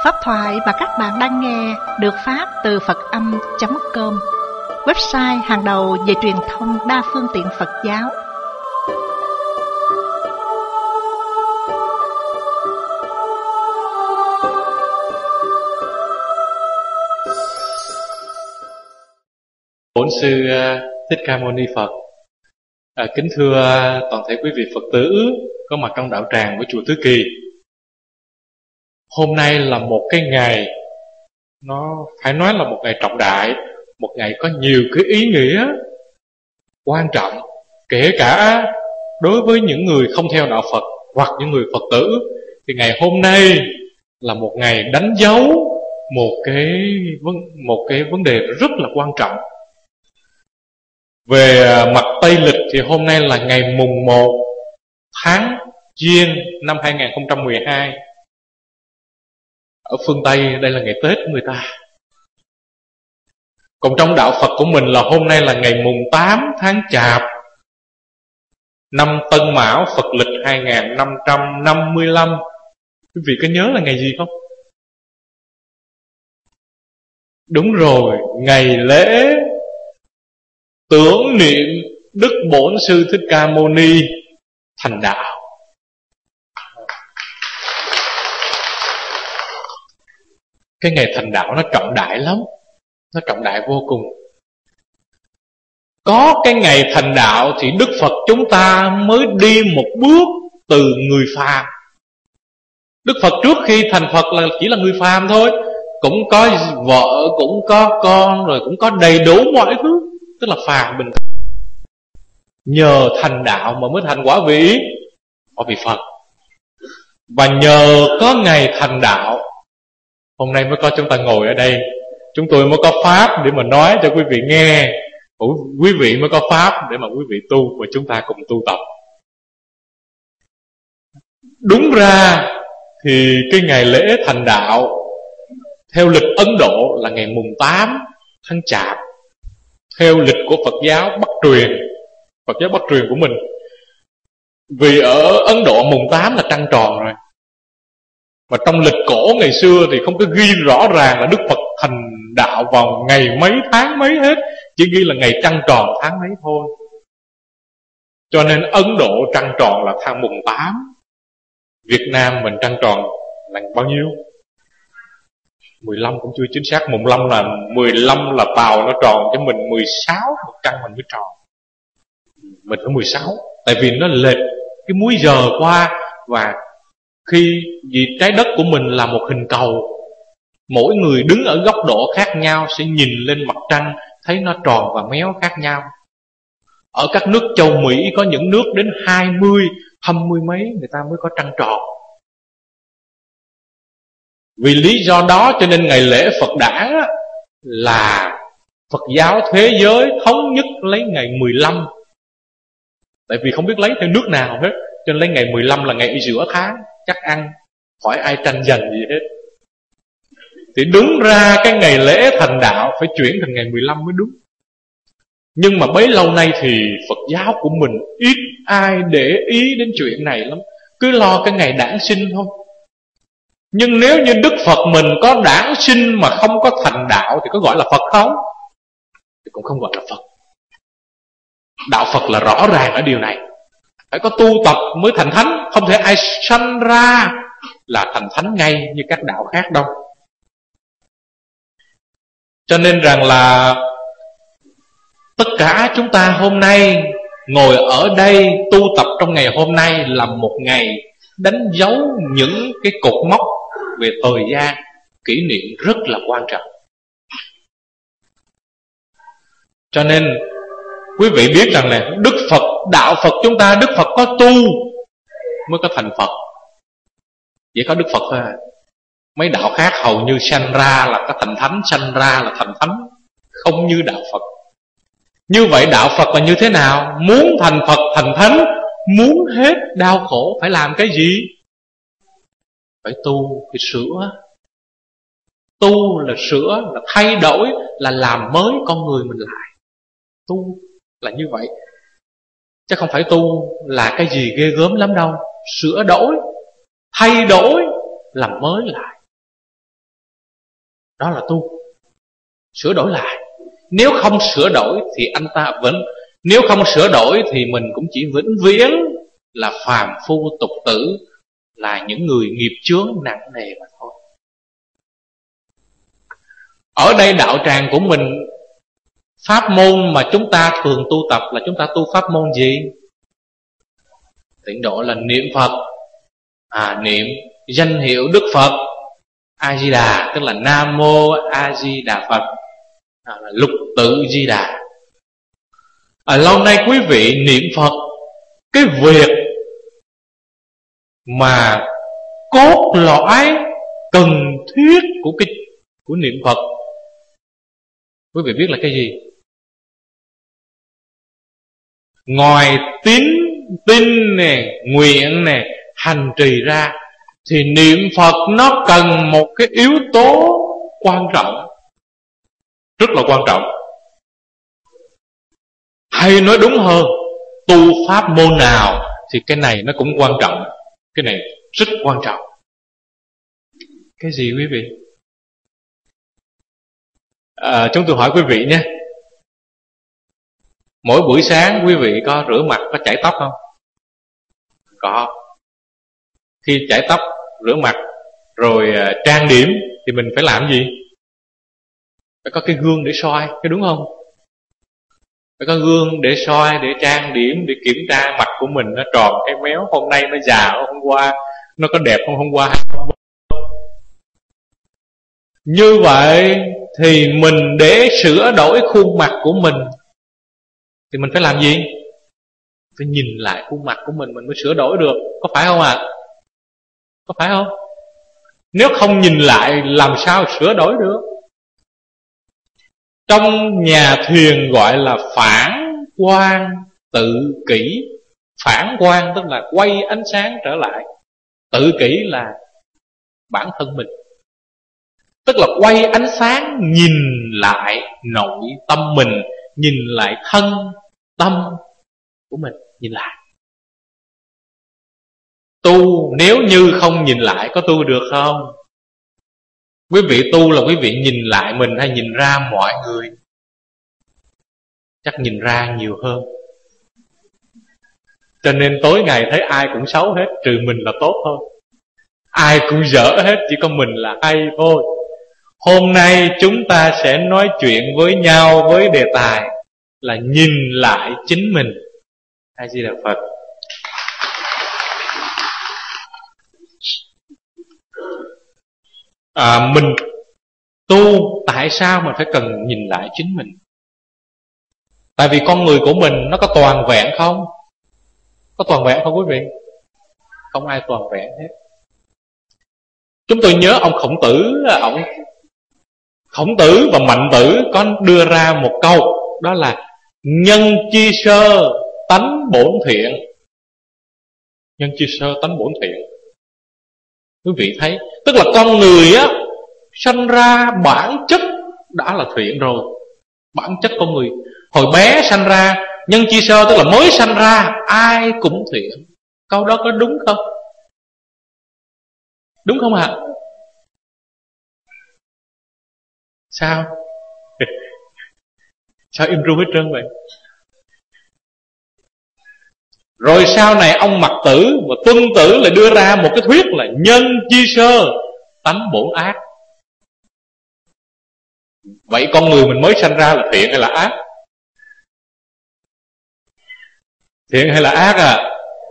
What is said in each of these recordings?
Pháp thoại mà các bạn đang nghe được phát từ Phật-âm.com, website hàng đầu về truyền thông đa phương tiện Phật giáo. Bổn sư Thích Ca Mâu Ni Phật. Kính thưa toàn thể quý vị Phật tử có mặt trong đạo tràng của chùa Tứ Kỳ. Hôm nay là một cái ngày, nó phải nói là một ngày trọng đại, một ngày có nhiều cái ý nghĩa quan trọng, kể cả đối với những người không theo đạo Phật hoặc những người Phật tử. Thì ngày hôm nay là một ngày đánh dấu một cái vấn đề rất là quan trọng. Về mặt Tây lịch thì hôm nay là ngày mùng 1 tháng Giêng năm 2012. Ở phương Tây đây là ngày Tết của người ta. Còn trong đạo Phật của mình là hôm nay là ngày mùng 8 tháng Chạp, năm Tân Mão Phật lịch 2555. Quý vị có nhớ là ngày gì không? Đúng rồi, ngày lễ tưởng niệm Đức Bổn Sư Thích Ca Mâu Ni thành đạo. Cái ngày thành đạo nó trọng đại lắm, nó trọng đại vô cùng. Có cái ngày thành đạo thì Đức Phật chúng ta mới đi một bước từ người phàm. Đức Phật trước khi thành Phật là chỉ là người phàm thôi, cũng có vợ, cũng có con, rồi cũng có đầy đủ mọi thứ, tức là phàm bình thường. Nhờ thành đạo mà mới thành quả vị Phật. Và nhờ có ngày thành đạo, hôm nay mới có chúng ta ngồi ở đây, chúng tôi mới có pháp để mà nói cho quý vị nghe, quý vị mới có pháp để mà quý vị tu, và chúng ta cùng tu tập. Đúng ra thì cái ngày lễ thành đạo theo lịch Ấn Độ là ngày mùng 8 tháng Chạp, theo lịch của Phật giáo Bắc truyền, Phật giáo Bắc truyền của mình. Vì ở Ấn Độ mùng 8 là trăng tròn rồi, mà trong lịch cổ ngày xưa thì không có ghi rõ ràng là Đức Phật thành đạo vào ngày mấy tháng mấy hết, chỉ ghi là ngày trăng tròn tháng mấy thôi. Cho nên Ấn Độ trăng tròn là tháng mùng 8, Việt Nam mình trăng tròn là bao nhiêu? 15 cũng chưa chính xác. Mùng 15 là tàu nó tròn, chứ mình 16 một trăng mình mới tròn. Mình phải 16, tại vì nó lệch cái múi giờ qua. Và vì trái đất của mình là một hình cầu, mỗi người đứng ở góc độ khác nhau sẽ nhìn lên mặt trăng thấy nó tròn và méo khác nhau. Ở các nước châu Mỹ có những nước đến 20 mấy người ta mới có trăng tròn. Vì lý do đó cho nên ngày lễ Phật đản là Phật giáo thế giới thống nhất lấy ngày 15. Tại vì không biết lấy theo nước nào hết, cho nên lấy ngày 15 là ngày giữa tháng, chắc ăn, khỏi ai tranh giành gì hết. Thì đúng ra cái ngày lễ thành đạo phải chuyển thành ngày 15 mới đúng. Nhưng mà bấy lâu nay thì Phật giáo của mình ít ai để ý đến chuyện này lắm, cứ lo cái ngày đản sinh thôi. Nhưng nếu như Đức Phật mình có đản sinh mà không có thành đạo thì có gọi là Phật không? Thì cũng không gọi là Phật. Đạo Phật là rõ ràng ở điều này, phải có tu tập mới thành thánh. Không thể ai sanh ra là thành thánh ngay như các đạo khác đâu. Cho nên rằng là tất cả chúng ta hôm nay ngồi ở đây tu tập trong ngày hôm nay là một ngày đánh dấu những cái cột mốc về thời gian, kỷ niệm rất là quan trọng. Cho nên quý vị biết rằng là Đức Phật, đạo Phật chúng ta, Đức Phật có tu mới có thành Phật. Chỉ có Đức Phật thôi. Mấy đạo khác hầu như sanh ra là có thành thánh, sanh ra là thành thánh, không như đạo Phật. Như vậy đạo Phật là như thế nào? Muốn thành Phật thành thánh, muốn hết đau khổ phải làm cái gì? Phải tu, phải sửa. Tu là sửa, là thay đổi, là làm mới con người mình lại. Tu là như vậy, chứ không phải tu là cái gì ghê gớm lắm đâu. Sửa đổi, thay đổi, làm mới lại. Đó là tu. Sửa đổi lại. Nếu không sửa đổi thì anh ta nếu không sửa đổi thì mình cũng chỉ vĩnh viễn là phàm phu tục tử, là những người nghiệp chướng nặng nề mà thôi. Ở đây đạo tràng của mình, pháp môn mà chúng ta thường tu tập là chúng ta tu pháp môn gì? Tịnh độ là niệm Phật, niệm danh hiệu Đức Phật A Di Đà, tức là Nam Mô A Di Đà Phật, là Lục Tự Di Đà. Lâu nay quý vị niệm Phật, cái việc mà cốt lõi cần thiết của niệm Phật, quý vị biết là cái gì? Ngoài tin nè, nguyện nè, hành trì ra, thì niệm Phật nó cần một cái yếu tố quan trọng, rất là quan trọng. Hay nói đúng hơn, tu pháp môn nào thì cái này nó cũng quan trọng. Cái này rất quan trọng. Cái gì quý vị? Chúng tôi hỏi quý vị nhé. Mỗi buổi sáng quý vị có rửa mặt, có chải tóc không? Có. Khi chải tóc, rửa mặt rồi trang điểm thì mình phải làm gì? Phải có cái gương để soi, cái đúng không? Phải có gương để soi, để trang điểm, để kiểm tra mặt của mình nó tròn hay méo, hôm nay nó già hôm qua, nó có đẹp không hôm qua. Như vậy thì mình để sửa đổi khuôn mặt của mình thì mình phải làm gì? Phải nhìn lại khuôn mặt của mình mới sửa đổi được. Có phải không ạ? Có phải không? Nếu không nhìn lại làm sao sửa đổi được? Trong nhà thiền gọi là phản quang tự kỷ. Phản quang tức là quay ánh sáng trở lại. Tự kỷ là bản thân mình, tức là quay ánh sáng nhìn lại nội tâm mình, nhìn lại thân tâm của mình, nhìn lại. Tu nếu như không nhìn lại có tu được không? Quý vị tu là quý vị nhìn lại mình hay nhìn ra mọi người? Chắc nhìn ra nhiều hơn. Cho nên tối ngày thấy ai cũng xấu hết, trừ mình là tốt thôi. Ai cũng dở hết, chỉ có mình là hay thôi. Hôm nay chúng ta sẽ nói chuyện với nhau với đề tài là nhìn lại chính mình. A Di Đà Phật. Mình tu tại sao mình phải cần nhìn lại chính mình? Tại vì con người của mình nó có toàn vẹn không? Có toàn vẹn không quý vị? Không ai toàn vẹn hết. Chúng tôi nhớ ông Khổng Tử và Mạnh Tử có đưa ra một câu, đó là nhân chi sơ tánh bổn thiện. Nhân chi sơ tánh bổn thiện. Quý vị thấy, tức là con người á, sanh ra bản chất đã là thiện rồi. Bản chất con người hồi bé sanh ra, nhân chi sơ tức là mới sanh ra ai cũng thiện. Câu đó có đúng không? Đúng không ạ? Sao? Sao im ru hết trơn vậy? Rồi sau này ông Mặc Tử và Tuân Tử lại đưa ra một cái thuyết là nhân chi sơ tánh bổn ác. Vậy con người mình mới sanh ra là thiện hay là ác? Thiện hay là ác à?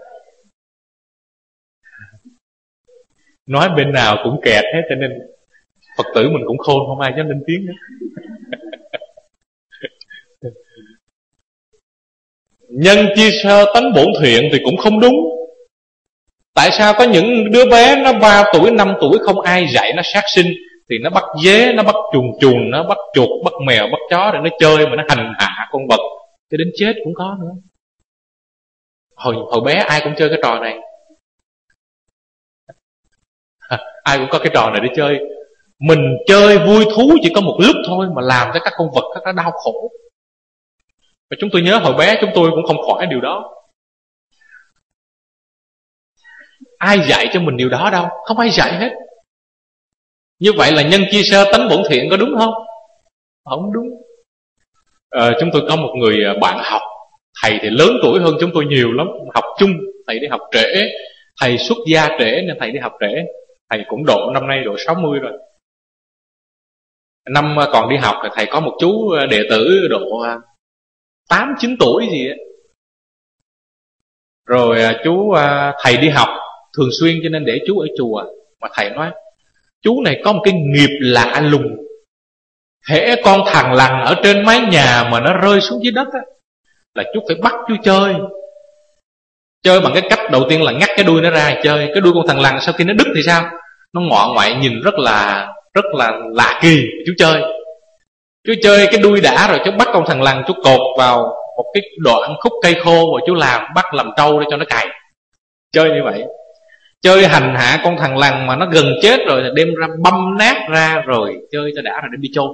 Nói bên nào cũng kẹt hết, cho nên Phật tử mình cũng khôn, không ai dám lên tiếng nữa. Nhân chi sơ tánh bổn thiện thì cũng không đúng. Tại sao có những đứa bé nó 3 tuổi, 5 tuổi không ai dạy nó sát sinh, thì nó bắt dế, nó bắt chuồn, nó bắt chuột, bắt mèo, bắt chó để nó chơi mà nó hành hạ con vật cho đến chết cũng có nữa. Hồi bé ai cũng chơi cái trò này. Ai cũng có cái trò này để chơi. Mình chơi vui thú chỉ có một lúc thôi mà làm cho các con vật nó đau khổ. Và chúng tôi nhớ hồi bé chúng tôi cũng không khỏi điều đó. Ai dạy cho mình điều đó đâu? Không ai dạy hết. Như vậy là nhân chi sơ tánh bổn thiện, có đúng không? Không đúng. Chúng tôi có một người bạn học, thầy thì lớn tuổi hơn chúng tôi nhiều lắm, học chung. Thầy đi học trễ, thầy xuất gia trễ nên thầy đi học trễ. Thầy cũng năm nay độ 60 rồi. Năm còn đi học thì thầy có một chú đệ tử độ 8-9 tuổi gì á. Rồi thầy đi học thường xuyên cho nên để chú ở chùa. Mà thầy nói chú này có một cái nghiệp lạ lùng. Hễ con thằn lằn ở trên mái nhà mà nó rơi xuống dưới đất á, là chú phải bắt chú chơi. Chơi bằng cái cách đầu tiên là ngắt cái đuôi nó ra chơi. Cái đuôi con thằn lằn sau khi nó đứt thì sao? Nó ngọ ngoại nhìn rất là lạ kỳ. Chú chơi cái đuôi đã, rồi chú bắt con thằn lằn, chú cột vào một cái đoạn khúc cây khô, rồi chú bắt làm trâu để cho nó cày. Chơi như vậy. Chơi hành hạ con thằn lằn mà nó gần chết rồi thì đem ra băm nát ra, rồi chơi cho đã rồi đem đi chôn.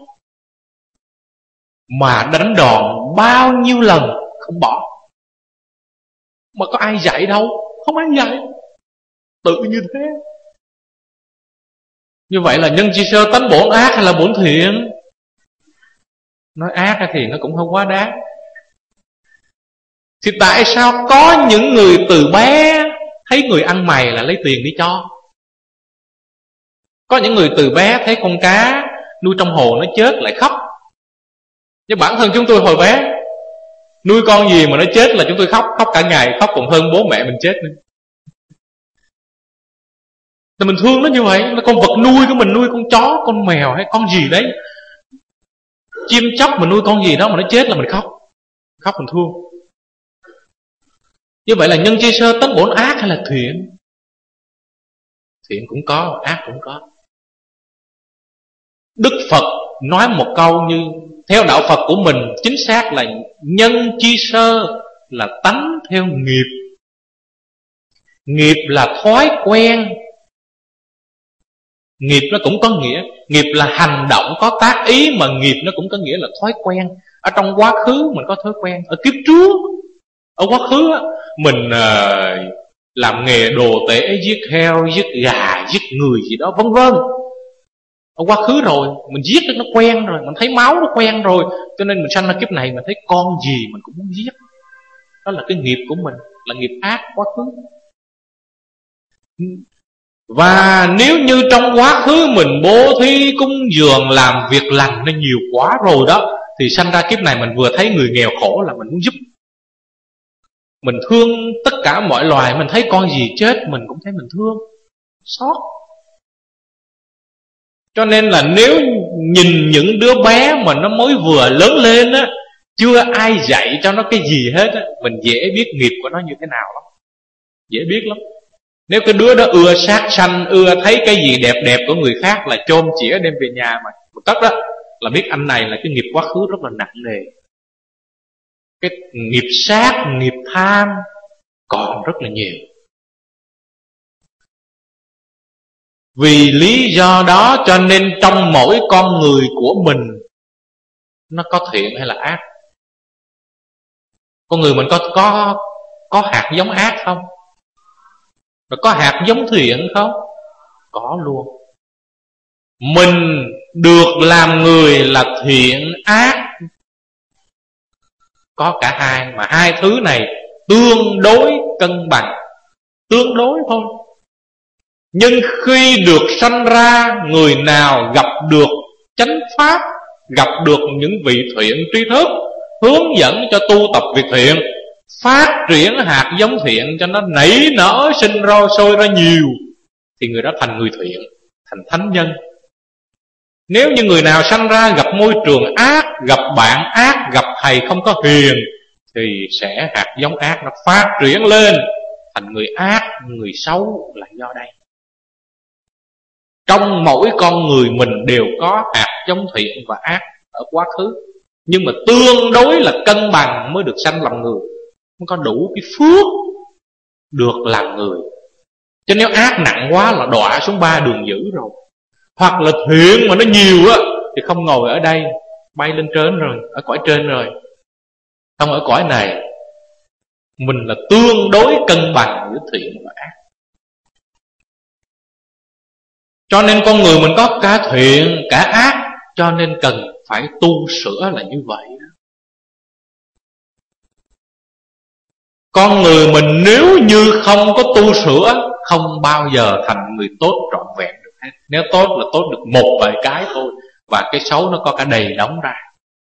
Mà đánh đòn bao nhiêu lần không bỏ. Mà có ai dạy đâu, không ai dạy, tự như thế. Như vậy là nhân chi sơ tánh bổn ác hay là bổn thiện? Nói ác thì nó cũng không quá đáng. Thì tại sao có những người từ bé thấy người ăn mày là lấy tiền đi cho? Có những người từ bé thấy con cá nuôi trong hồ nó chết lại khóc. Nhưng bản thân chúng tôi hồi bé, nuôi con gì mà nó chết là chúng tôi khóc cả ngày, khóc còn hơn bố mẹ mình chết nữa. Thì mình thương nó như vậy. Là con vật nuôi của mình, nuôi con chó, con mèo hay con gì đấy, chim chóc mình nuôi con gì đó mà nó chết là mình khóc mình thương. Như vậy là nhân chi sơ tánh bổn ác hay là thiện? Thiện cũng có, ác cũng có. Đức Phật nói một câu như theo đạo Phật của mình chính xác là nhân chi sơ là tánh theo nghiệp. Nghiệp là thói quen. Nghiệp nó cũng có nghĩa, nghiệp là hành động có tác ý, mà nghiệp nó cũng có nghĩa là thói quen. Ở trong quá khứ mình có thói quen. Ở kiếp trước, ở quá khứ mình làm nghề đồ tể, giết heo, giết gà, giết người gì đó vân vân. Ở quá khứ rồi mình giết nó quen rồi, mình thấy máu nó quen rồi, cho nên mình sanh ra kiếp này mình thấy con gì mình cũng muốn giết. Đó là cái nghiệp của mình, là nghiệp ác quá khứ. Và nếu như trong quá khứ mình bố thí cúng dường làm việc lành nó nhiều quá rồi đó, thì sanh ra kiếp này mình vừa thấy người nghèo khổ là mình muốn giúp. Mình thương tất cả mọi loài, mình thấy con gì chết mình cũng thấy mình thương, xót. Cho nên là nếu nhìn những đứa bé mà nó mới vừa lớn lên á, chưa ai dạy cho nó cái gì hết á, mình dễ biết nghiệp của nó như thế nào lắm. Dễ biết lắm. Nếu cái đứa đó ưa sát sanh, ưa thấy cái gì đẹp đẹp của người khác là chôm chĩa đem về nhà mà cất đó, là biết anh này là cái nghiệp quá khứ rất là nặng nề. Cái nghiệp sát, nghiệp tham còn rất là nhiều. Vì lý do đó cho nên trong mỗi con người của mình nó có thiện hay là ác? Con người mình có hạt giống ác không? Rồi có hạt giống thiện không? Có luôn. Mình được làm người là thiện ác, có cả hai. Mà hai thứ này tương đối cân bằng, tương đối thôi. Nhưng khi được sanh ra, người nào gặp được chánh pháp, gặp được những vị thiện tri thức, hướng dẫn cho tu tập việc thiện, phát triển hạt giống thiện cho nó nảy nở sinh ra sôi ra nhiều, thì người đó thành người thiện, thành thánh nhân. Nếu như người nào sanh ra gặp môi trường ác, gặp bạn ác, gặp thầy không có hiền, thì sẽ hạt giống ác nó phát triển lên thành người ác, người xấu là do đây. Trong mỗi con người mình đều có hạt giống thiện và ác ở quá khứ, nhưng mà tương đối là cân bằng mới được sanh làm người, mới có đủ cái phước được làm người. Chứ nếu ác nặng quá là đọa xuống 3 đường dữ rồi. Hoặc là thiện mà nó nhiều á thì không ngồi ở đây, bay lên trên rồi, ở cõi trên rồi, không ở cõi này. Mình là tương đối cân bằng giữa thiện và ác. Cho nên con người mình có cả thiện cả ác, cho nên cần phải tu sửa là như vậy. Con người mình nếu như không có tu sửa, không bao giờ thành người tốt trọn vẹn được hết. Nếu tốt là tốt được một vài cái thôi, và cái xấu nó có cả đầy đống ra.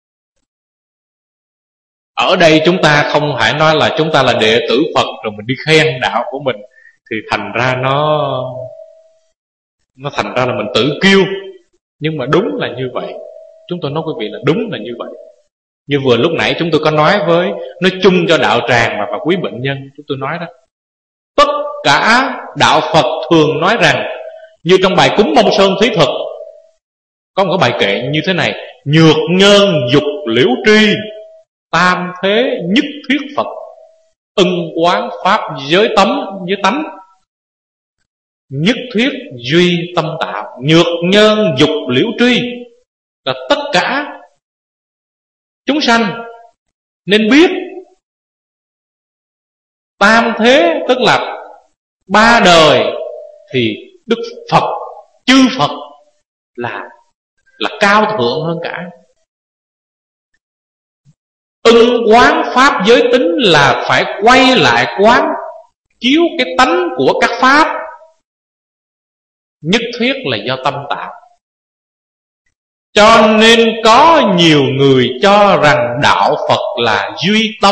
Ở đây chúng ta không phải nói là chúng ta là đệ tử Phật rồi mình đi khen đạo của mình, thì thành ra nó thành ra là mình tự kiêu. Nhưng mà đúng là như vậy. Chúng tôi nói quý vị là đúng là như vậy. Như vừa lúc nãy chúng tôi có nói chung cho đạo tràng và quý bệnh nhân. Chúng tôi nói đó, tất cả đạo Phật thường nói rằng, như trong bài cúng Mông Sơn Thí Thực có một cái bài kệ như thế này: nhược nhân dục liễu tri, tam thế nhất thuyết Phật, ân quán pháp giới tánh, nhất thuyết duy tâm tạo. Nhược nhân dục liễu tri là tất cả chúng sanh nên biết. Tam thế tức là ba đời, thì Đức Phật, chư Phật là cao thượng hơn cả. Ân quán pháp giới tính là phải quay lại quán chiếu cái tánh của các pháp. Nhất thiết là do tâm tạo. Cho nên có nhiều người cho rằng đạo Phật là duy tâm,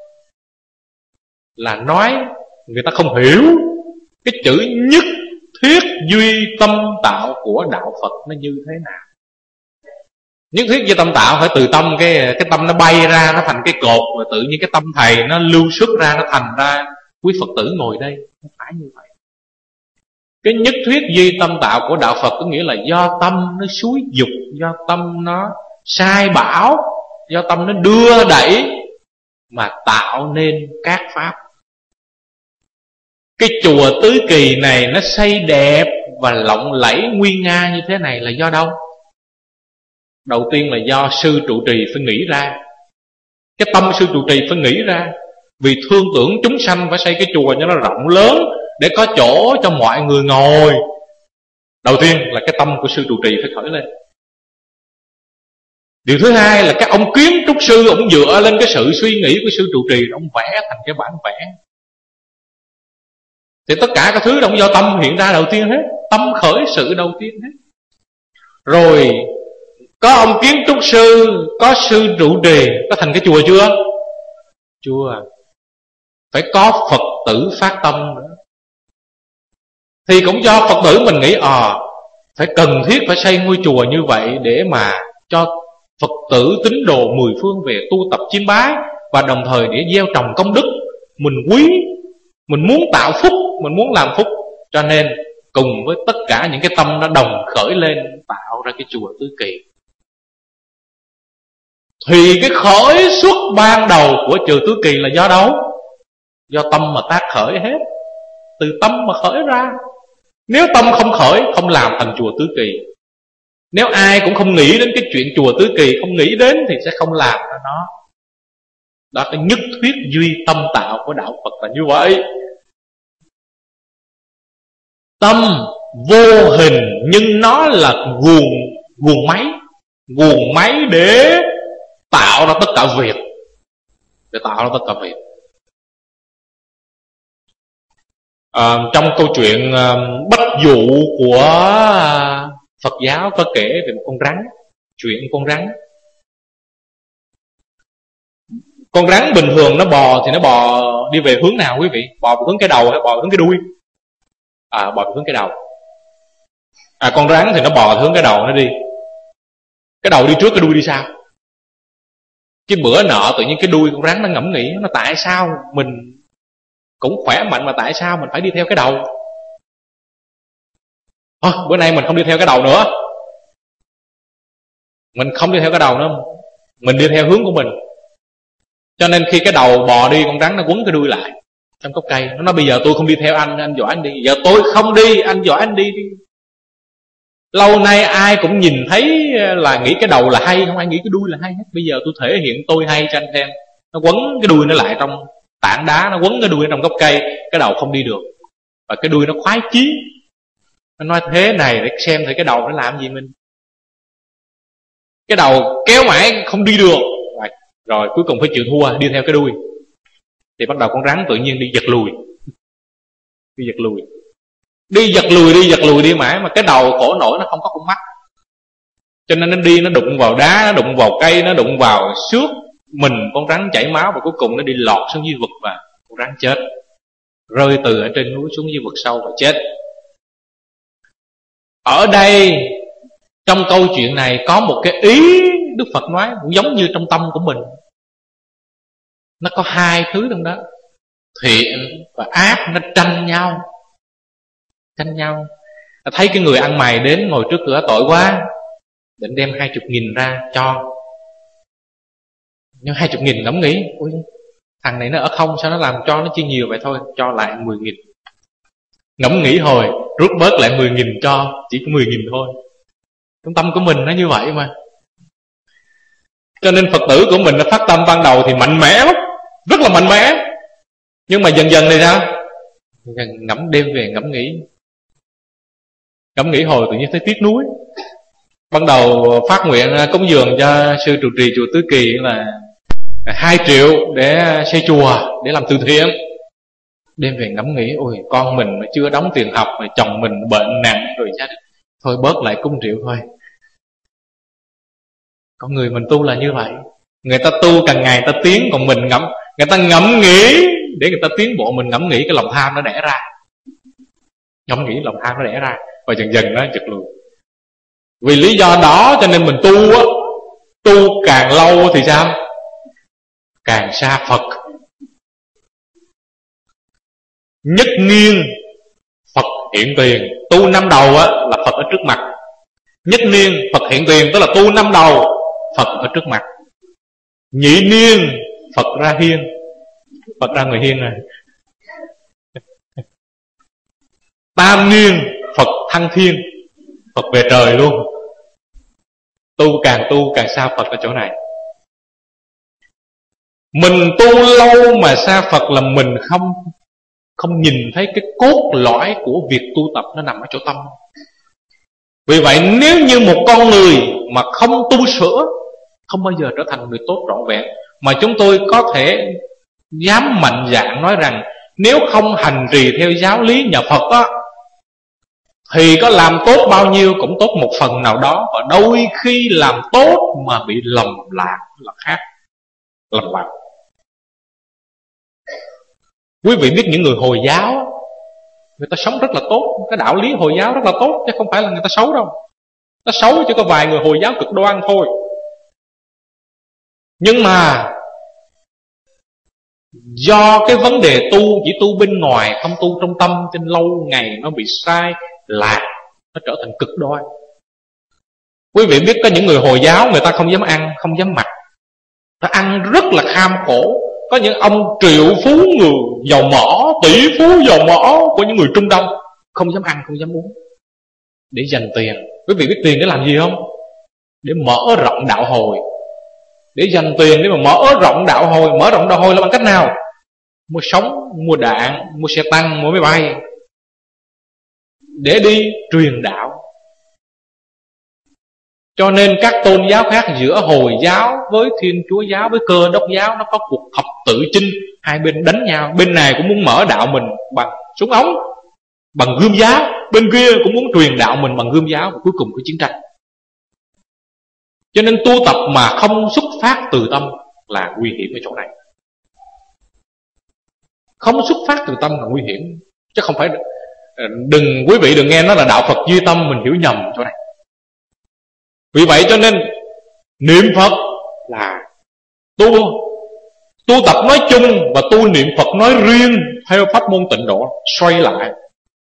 là nói người ta không hiểu cái chữ nhất thiết duy tâm tạo của đạo Phật nó như thế nào. Nhất thiết duy tâm tạo phải từ tâm, cái tâm nó bay ra, nó thành cái cột, rồi tự nhiên cái tâm thầy nó lưu xuất ra, nó thành ra quý Phật tử ngồi đây. Không phải như vậy. Cái nhất thuyết duy tâm tạo của đạo Phật có nghĩa là do tâm nó xúi dục, do tâm nó sai bảo, do tâm nó đưa đẩy mà tạo nên các pháp. Cái chùa Tứ Kỳ này nó xây đẹp và lộng lẫy nguy nga như thế này là do đâu? Đầu tiên là do sư trụ trì phải nghĩ ra. Cái tâm sư trụ trì phải nghĩ ra. Vì thương tưởng chúng sanh phải xây cái chùa cho nó rộng lớn, để có chỗ cho mọi người ngồi. Đầu tiên là cái tâm của sư trụ trì phải khởi lên. Điều thứ hai là các ông kiến trúc sư, ông dựa lên cái sự suy nghĩ của sư trụ trì, ông vẽ thành cái bản vẽ. Thì tất cả các thứ đó do tâm hiện ra đầu tiên hết. Tâm khởi sự đầu tiên hết. Rồi có ông kiến trúc sư, có sư trụ trì, có thành cái chùa chưa? Chưa. Phải có Phật tử phát tâm nữa. Thì cũng do Phật tử mình nghĩ phải cần thiết phải xây ngôi chùa như vậy, để mà cho Phật tử tín đồ mười phương về tu tập chiêm bái, và đồng thời để gieo trồng công đức. Mình quý, mình muốn tạo phúc, mình muốn làm phúc, cho nên cùng với tất cả những cái tâm nó đồng khởi lên tạo ra cái chùa Tứ Kỳ. Thì cái khởi xuất ban đầu của chùa Tứ Kỳ là do đâu? Do tâm mà tác khởi hết. Từ tâm mà khởi ra. Nếu tâm không khởi, không làm thành chùa Tứ Kỳ. Nếu ai cũng không nghĩ đến cái chuyện chùa Tứ Kỳ, không nghĩ đến thì sẽ không làm ra nó. Đó, cái nhất thuyết duy tâm tạo của đạo Phật là như vậy. Tâm vô hình, nhưng nó là nguồn máy để tạo ra tất cả việc. Trong câu chuyện Bách Dụ của Phật giáo có kể về một con rắn. Chuyện con rắn. Con rắn bình thường nó bò thì nó bò đi về hướng nào quý vị? Bò về hướng cái đầu hay bò về hướng cái đuôi? Bò về hướng cái đầu. Con rắn thì nó bò hướng cái đầu nó đi. Cái đầu đi trước, cái đuôi đi sau. Cái bữa nọ tự nhiên cái đuôi con rắn nó ngẫm nghĩ, nó tại sao mình cũng khỏe mạnh mà tại sao mình phải đi theo cái đầu? Bữa nay mình không đi theo cái đầu nữa. Mình không đi theo cái đầu nữa, mình đi theo hướng của mình. Cho nên khi cái đầu bò đi, con rắn nó quấn cái đuôi lại trong gốc cây. Nó nói bây giờ tôi không đi theo anh dõi anh đi. Giờ tôi không đi, anh dõi anh đi. Lâu nay ai cũng nhìn thấy là nghĩ cái đầu là hay, không ai nghĩ cái đuôi là hay hết. Bây giờ tôi thể hiện tôi hay cho anh xem. Nó quấn cái đuôi nó lại trong tảng đá, nó quấn cái đuôi trong gốc cây. Cái đầu không đi được, và cái đuôi nó khoái chí. Nó nói thế này để xem thử cái đầu nó làm gì mình. Cái đầu kéo mãi không đi được, rồi cuối cùng phải chịu thua, đi theo cái đuôi. Thì bắt đầu con rắn tự nhiên đi giật lùi. Đi giật lùi đi mãi, mà cái đầu khổ nổi nó không có con mắt. Cho nên nó đi, nó đụng vào đá, nó đụng vào cây, nó đụng vào xước mình con rắn chảy máu, và cuối cùng nó đi lọt xuống dưới vực và con rắn chết, rơi từ ở trên núi xuống dưới vực sâu và chết. Ở đây trong câu chuyện này có một cái ý Đức Phật nói cũng giống như trong tâm của mình. Nó có hai thứ trong đó, thiện và ác, nó tranh nhau. Thấy cái người ăn mày đến ngồi trước cửa tội quá, định đem 20.000 ra cho. Nhưng 20.000 ngẫm nghĩ, ôi, thằng này nó ở không, sao nó làm cho nó chi nhiều vậy, thôi cho lại 10.000. Ngẫm nghĩ hồi rút bớt lại 10.000 cho, chỉ có 10.000 thôi. Trong tâm của mình nó như vậy mà. Cho nên Phật tử của mình nó phát tâm ban đầu thì mạnh mẽ lắm, rất là mạnh mẽ. Nhưng mà dần dần thì sao? Ngẫm đêm về ngẫm nghĩ hồi tự nhiên thấy tiếc nuối. Ban đầu phát nguyện cúng dường cho sư trụ trì chùa Tứ Kỳ là 2 triệu để xây chùa, để làm từ thiện. Đêm về ngẫm nghĩ, ôi con mình mà chưa đóng tiền học, rồi chồng mình bệnh nặng rồi gia đình, thôi bớt lại cung triệu thôi. Con người mình tu là như vậy. Người ta tu càng ngày ta tiến, còn mình người ta ngẫm nghĩ để người ta tiến bộ, mình ngẫm nghĩ cái lòng tham nó đẻ ra. Ngẫm nghĩ lòng tham nó đẻ ra, và dần dần nó giật lùi. Vì lý do đó cho nên mình tu càng lâu thì sao? Càng xa Phật. Nhất niên Phật hiện tiền. Tu năm đầu là Phật ở trước mặt. Nhất niên Phật hiện tiền, tức là tu năm đầu Phật ở trước mặt. Nhị niên Phật ra hiên. Phật ra người hiên này. Tam niên Phật thăng thiên, Phật về trời luôn. Tu càng xa Phật ở chỗ này. Mình tu lâu mà xa Phật là mình không nhìn thấy cái cốt lõi của việc tu tập nó nằm ở chỗ tâm. Vì vậy nếu như một con người mà không tu sửa, không bao giờ trở thành người tốt trọn vẹn. Mà chúng tôi có thể dám mạnh dạn nói rằng, nếu không hành trì theo giáo lý nhà Phật thì có làm tốt bao nhiêu cũng tốt một phần nào đó, và đôi khi làm tốt mà bị lầm lạc là khác. Lầm lạc. Quý vị biết những người Hồi giáo, người ta sống rất là tốt, cái đạo lý Hồi giáo rất là tốt, chứ không phải là người ta xấu đâu. Nó xấu chỉ có vài người Hồi giáo cực đoan thôi. Nhưng mà do cái vấn đề tu chỉ tu bên ngoài, không tu trong tâm, cho nên lâu ngày nó bị sai lạc, nó trở thành cực đoan. Quý vị biết có những người Hồi giáo người ta không dám ăn, không dám mặc, ta ăn rất là kham khổ. Có những ông triệu phú, người giàu mỏ, tỷ phú giàu mỏ của những người Trung Đông, không dám ăn, không dám uống, để dành tiền. Quý vị biết tiền để làm gì không? Để mở rộng đạo hồi. Để dành tiền để mà mở rộng đạo hồi. Mở rộng đạo hồi là bằng cách nào? Mua súng, mua đạn, mua xe tăng, mua máy bay, để đi truyền đạo. Cho nên các tôn giáo khác, giữa Hồi giáo với Thiên Chúa giáo với Cơ Đốc giáo, nó có cuộc thập tự chinh, hai bên đánh nhau. Bên này cũng muốn mở đạo mình bằng súng ống, bằng gươm giáo, bên kia cũng muốn truyền đạo mình bằng gươm giáo, và cuối cùng có chiến tranh. Cho nên tu tập mà không xuất phát từ tâm là nguy hiểm ở chỗ này. Không xuất phát từ tâm là nguy hiểm, chứ không phải. Quý vị đừng nghe nó là đạo Phật duy tâm, mình hiểu nhầm chỗ này. Vì vậy cho nên niệm Phật là tu tập nói chung, và tu niệm Phật nói riêng theo pháp môn Tịnh Độ. Xoay lại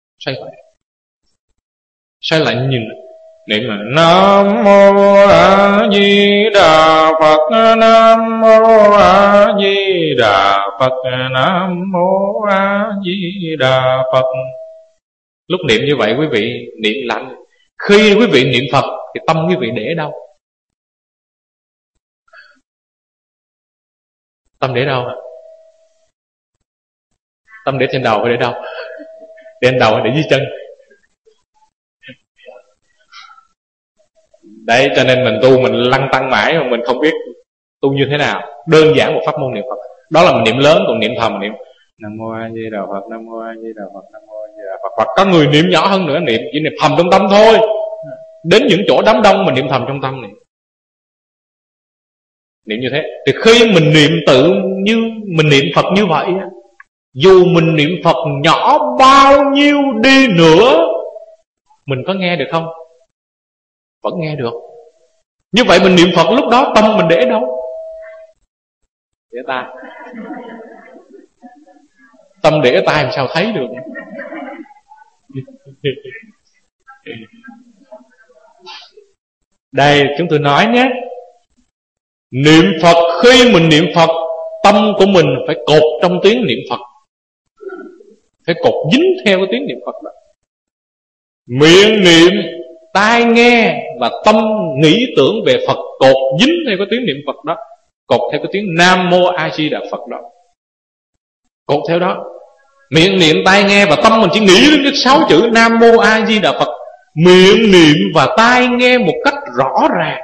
nhìn niệm là Nam Mô A Di Đà Phật, Nam Mô A Di Đà Phật, Nam Mô A Di Đà Phật. Lúc niệm như vậy quý vị niệm lạnh. Khi quý vị niệm Phật thì tâm quý vị để đâu? Tâm để đâu? Tâm để trên đầu hay để đâu? Để trên đầu hay để dưới chân? Đấy, cho nên mình tu mình lăn tăng mãi mà mình không biết tu như thế nào. Đơn giản một pháp môn niệm Phật, đó là mình niệm lớn. Còn niệm thầm niệm Nam Mô A Di Đà Phật, Nam Mô A Di Đà Phật, Nam Mô A Di Đà Phật. Hoặc có người niệm nhỏ hơn nữa, niệm chỉ niệm thầm trong tâm thôi. Đến những chỗ đám đông mình niệm thầm trong tâm này, niệm như thế. Thì khi mình niệm tự như mình niệm Phật như vậy, dù mình niệm Phật nhỏ bao nhiêu đi nữa, mình có nghe được không? Vẫn nghe được. Như vậy mình niệm Phật lúc đó tâm mình để đâu? Để tai. Tâm để tai làm sao thấy được? Đây chúng tôi nói nhé, niệm Phật, khi mình niệm Phật, tâm của mình phải cột trong tiếng niệm Phật, phải cột dính theo cái tiếng niệm Phật đó. Miệng niệm, tai nghe và tâm nghĩ tưởng về Phật, cột dính theo cái tiếng niệm Phật đó, cột theo cái tiếng Nam Mô A Di Đà Phật đó, cột theo đó. Miệng niệm, tai nghe và tâm mình chỉ nghĩ đến cái 6 chữ Nam Mô A Di Đà Phật. Miệng niệm và tai nghe một cách rõ ràng.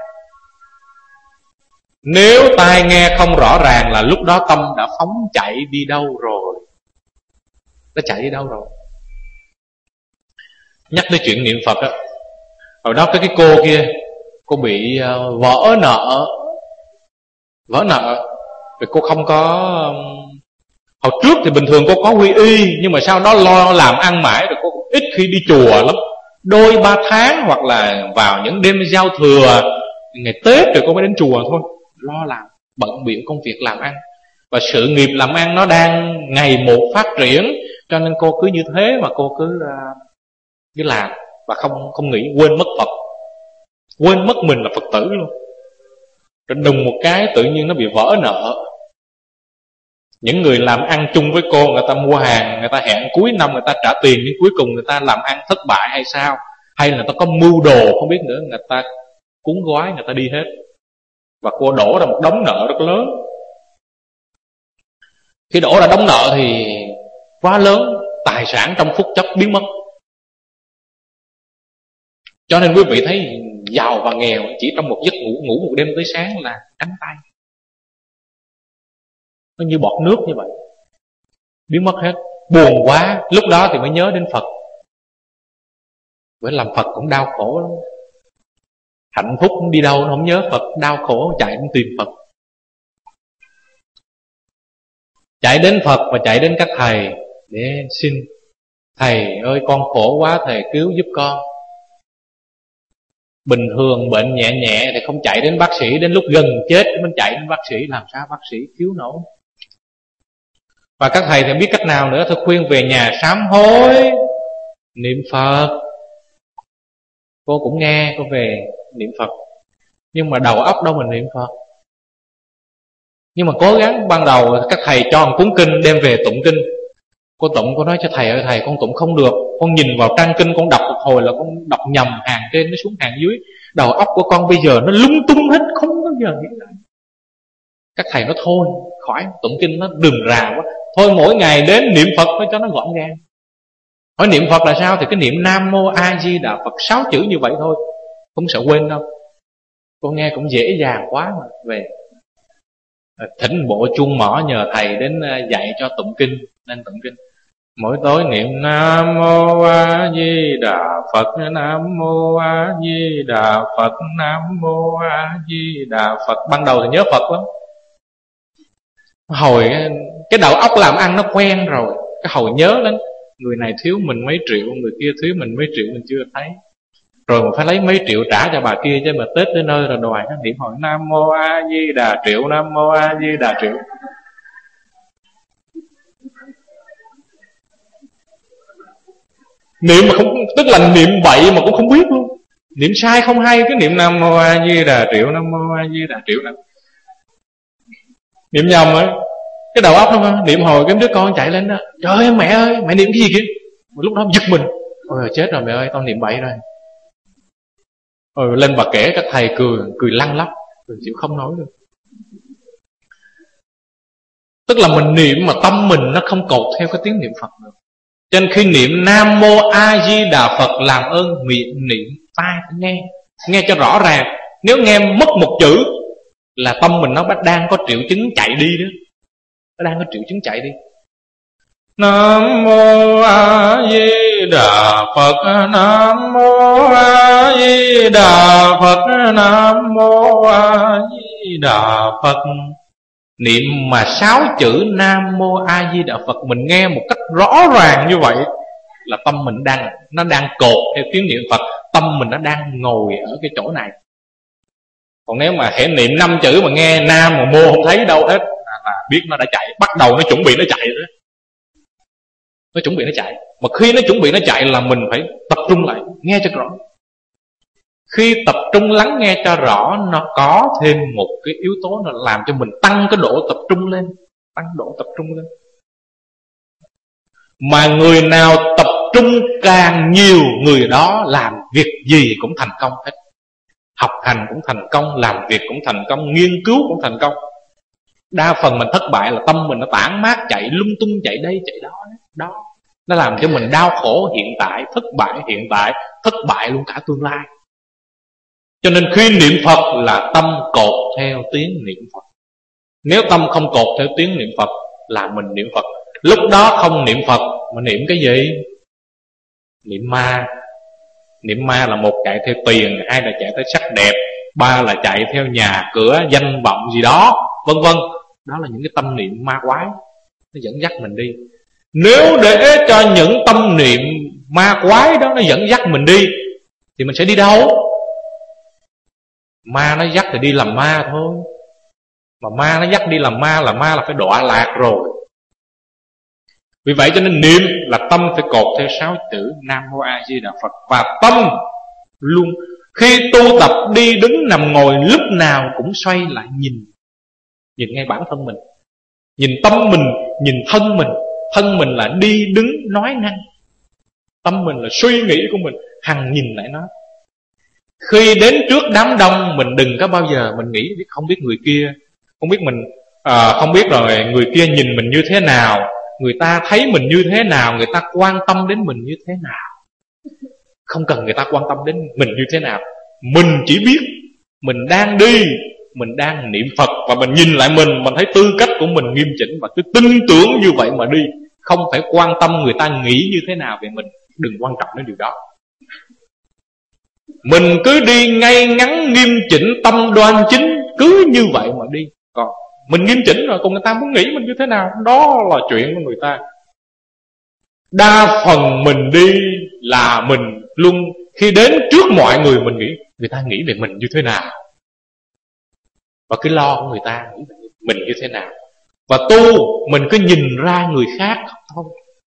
Nếu tai nghe không rõ ràng là lúc đó tâm đã phóng chạy đi đâu rồi. Nó chạy đi đâu rồi? Nhắc tới chuyện niệm Phật á, hồi đó cái cô kia, cô bị vỡ nợ. Vì cô không có, hồi trước thì bình thường cô có quy y, nhưng mà sau đó lo làm ăn mãi rồi cô ít khi đi chùa lắm. Đôi 3 tháng hoặc là vào những đêm giao thừa, ngày Tết rồi cô mới đến chùa thôi. Lo làm, bận bịu công việc làm ăn, và sự nghiệp làm ăn nó đang ngày một phát triển, cho nên cô cứ như thế mà cô cứ làm và không nghĩ, quên mất Phật, quên mất mình là Phật tử luôn. Rồi đùng một cái tự nhiên nó bị vỡ nợ. Những người làm ăn chung với cô, người ta mua hàng, người ta hẹn cuối năm người ta trả tiền, nhưng cuối cùng người ta làm ăn thất bại hay sao, hay là người ta có mưu đồ không biết nữa, người ta cuốn gói, người ta đi hết. Và cô đổ ra một đống nợ rất lớn. Khi đổ ra đống nợ thì quá lớn, tài sản trong phút chốc biến mất. Cho nên quý vị thấy giàu và nghèo chỉ trong một giấc ngủ một đêm tới sáng là cánh tay. Nó như bọt nước như vậy, biến mất hết. Buồn quá, lúc đó thì mới nhớ đến Phật. Với làm Phật cũng đau khổ lắm. Hạnh phúc cũng đi đâu nó không nhớ Phật, đau khổ chạy đến tìm Phật. Chạy đến Phật và chạy đến các thầy để xin: thầy ơi con khổ quá, thầy cứu giúp con. Bình thường bệnh nhẹ nhẹ thì không chạy đến bác sĩ, đến lúc gần chết mới chạy đến bác sĩ, làm sao bác sĩ cứu nổi. Và các thầy thì biết cách nào nữa, tôi khuyên về nhà sám hối, niệm Phật. Cô cũng nghe, cô về niệm Phật, nhưng mà đầu óc đâu mà niệm Phật. Nhưng mà cố gắng, ban đầu các thầy cho một cuốn kinh đem về tụng kinh. Cô tụng, cô nói cho thầy ơi thầy, con tụng không được, con nhìn vào trang kinh, con đọc một hồi là con đọc nhầm hàng trên nó xuống hàng dưới, đầu óc của con bây giờ nó lung tung hết, không bao giờ nghĩ lại. Các thầy nói thôi, khỏi tụng kinh nó rườm rà quá, thôi mỗi ngày đến niệm Phật thôi cho nó gọn gàng. Hỏi niệm Phật là sao? Thì cái niệm Nam Mô A Di Đà Phật 6 chữ như vậy thôi, không sợ quên đâu. Cô nghe cũng dễ dàng quá mà. Về thỉnh bộ chuông mỏ nhờ thầy đến dạy cho tụng kinh, nên tụng kinh. Mỗi tối niệm Nam Mô A Di Đà Phật, Nam Mô A Di Đà Phật, Nam Mô A Di Đà Phật. Ban đầu thì nhớ Phật lắm, hồi cái đầu óc làm ăn nó quen rồi, cái hồi nhớ đến người này thiếu mình mấy triệu, người kia thiếu mình mấy triệu mình chưa thấy, rồi mình phải lấy mấy triệu trả cho bà kia, chứ mà Tết tới nơi rồi đòi nó niệm hồi Nam Mô A Di Đà Triệu, Nam Mô A Di Đà Triệu. Niệm mà không, tức là niệm bậy mà cũng không biết luôn, niệm sai không hay, cái niệm Nam Mô A Di Đà Triệu, Nam Mô A Di Đà Triệu, niệm nhầm ấy. Cái đầu óc nó niệm hồi cái đứa con chạy lên đó: trời ơi mẹ niệm cái gì kìa. Một lúc đó giật mình: ôi chết rồi mẹ ơi, tao niệm bậy rồi. Rồi lên bà kể, các thầy cười lăn lóc, rồi chịu không nói được. Tức là mình niệm mà tâm mình nó không cột theo cái tiếng niệm Phật nữa. Cho nên khi niệm Nam Mô A Di Đà Phật, làm ơn miệng niệm, tai phải nghe, Nghe cho rõ ràng. Nếu nghe mất một chữ là tâm mình nó đang có triệu chứng chạy đi đó. Nó đang có triệu chứng chạy đi. Nam mô A Di Đà Phật. Nam mô A Di Đà Phật. Nam mô A Di Đà Phật. Niệm mà 6 chữ Nam mô A Di Đà Phật mình nghe một cách rõ ràng như vậy là tâm mình nó đang cột theo tiếng niệm Phật. Tâm mình nó đang ngồi ở cái chỗ này. Còn nếu mà hễ niệm 5 chữ mà nghe Nam mà mô không thấy đâu hết là biết nó đã chạy. Bắt đầu nó chuẩn bị nó chạy rồi. Nó chuẩn bị nó chạy. Mà khi nó chuẩn bị nó chạy là mình phải tập trung lại, nghe cho rõ. Khi tập trung lắng nghe cho rõ, nó có thêm một cái yếu tố nó làm cho mình tăng cái độ tập trung lên. Tăng độ tập trung lên. Mà người nào tập trung càng nhiều, người đó làm việc gì cũng thành công hết. Học hành cũng thành công, làm việc cũng thành công, nghiên cứu cũng thành công. Đa phần mình thất bại là tâm mình nó tản mát, chạy lung tung, chạy đây chạy đó. Nó làm cho mình đau khổ hiện tại, thất bại hiện tại, thất bại luôn cả tương lai. Cho nên khi niệm Phật là tâm cột theo tiếng niệm Phật. Nếu tâm không cột theo tiếng niệm Phật là mình niệm Phật. Lúc đó không niệm Phật mà niệm cái gì? Niệm ma. Niệm ma là một chạy theo tiền, hai là chạy theo sắc đẹp, ba là chạy theo nhà cửa, danh vọng gì đó, vân vân. Đó là những cái tâm niệm ma quái, nó dẫn dắt mình đi. Nếu để cho những tâm niệm ma quái đó nó dẫn dắt mình đi thì mình sẽ đi đâu? Ma nó dắt thì đi làm ma thôi. Mà ma nó dắt đi làm ma là phải đọa lạc rồi. Vì vậy cho nên niệm là tâm phải cột theo 6 chữ Nam Mô A Di Đà Phật. Và tâm luôn khi tu tập đi đứng nằm ngồi lúc nào cũng xoay lại nhìn ngay bản thân mình, nhìn tâm mình, nhìn thân mình. Thân mình là đi đứng nói năng, tâm mình là suy nghĩ của mình, hằng nhìn lại nó. Khi đến trước đám đông mình đừng có bao giờ mình nghĩ không biết người kia, không biết mình không biết rồi người kia nhìn mình như thế nào, người ta thấy mình như thế nào, người ta quan tâm đến mình như thế nào. Không cần người ta quan tâm đến mình như thế nào. Mình chỉ biết mình đang đi, mình đang niệm Phật, và mình nhìn lại mình thấy tư cách của mình nghiêm chỉnh, và cứ tin tưởng như vậy mà đi. Không phải quan tâm người ta nghĩ như thế nào về mình. Đừng quan trọng đến điều đó. Mình cứ đi ngay ngắn nghiêm chỉnh, tâm đoan chính, cứ như vậy mà đi. Còn mình nghiêm chỉnh rồi, còn người ta muốn nghĩ mình như thế nào, đó là chuyện của người ta. Đa phần mình đi là mình luôn khi đến trước mọi người mình nghĩ người ta nghĩ về mình như thế nào, và cái lo của người ta nghĩ về mình như thế nào. Và tu mình cứ nhìn ra người khác thôi.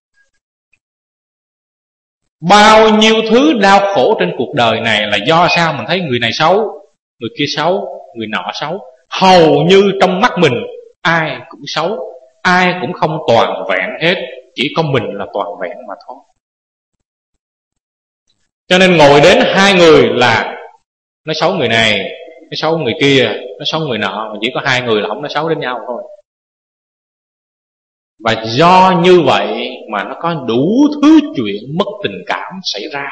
Bao nhiêu thứ đau khổ trên cuộc đời này là do sao? Mình thấy người này xấu, người kia xấu, người nọ xấu. Hầu như trong mắt mình ai cũng xấu, ai cũng không toàn vẹn hết. Chỉ có mình là toàn vẹn mà thôi. Cho nên ngồi đến hai người là nó xấu người này, nó xấu người kia, nó xấu người nọ, mà chỉ có hai người là không nó xấu đến nhau thôi. Và do như vậy mà nó có đủ thứ chuyện mất tình cảm xảy ra.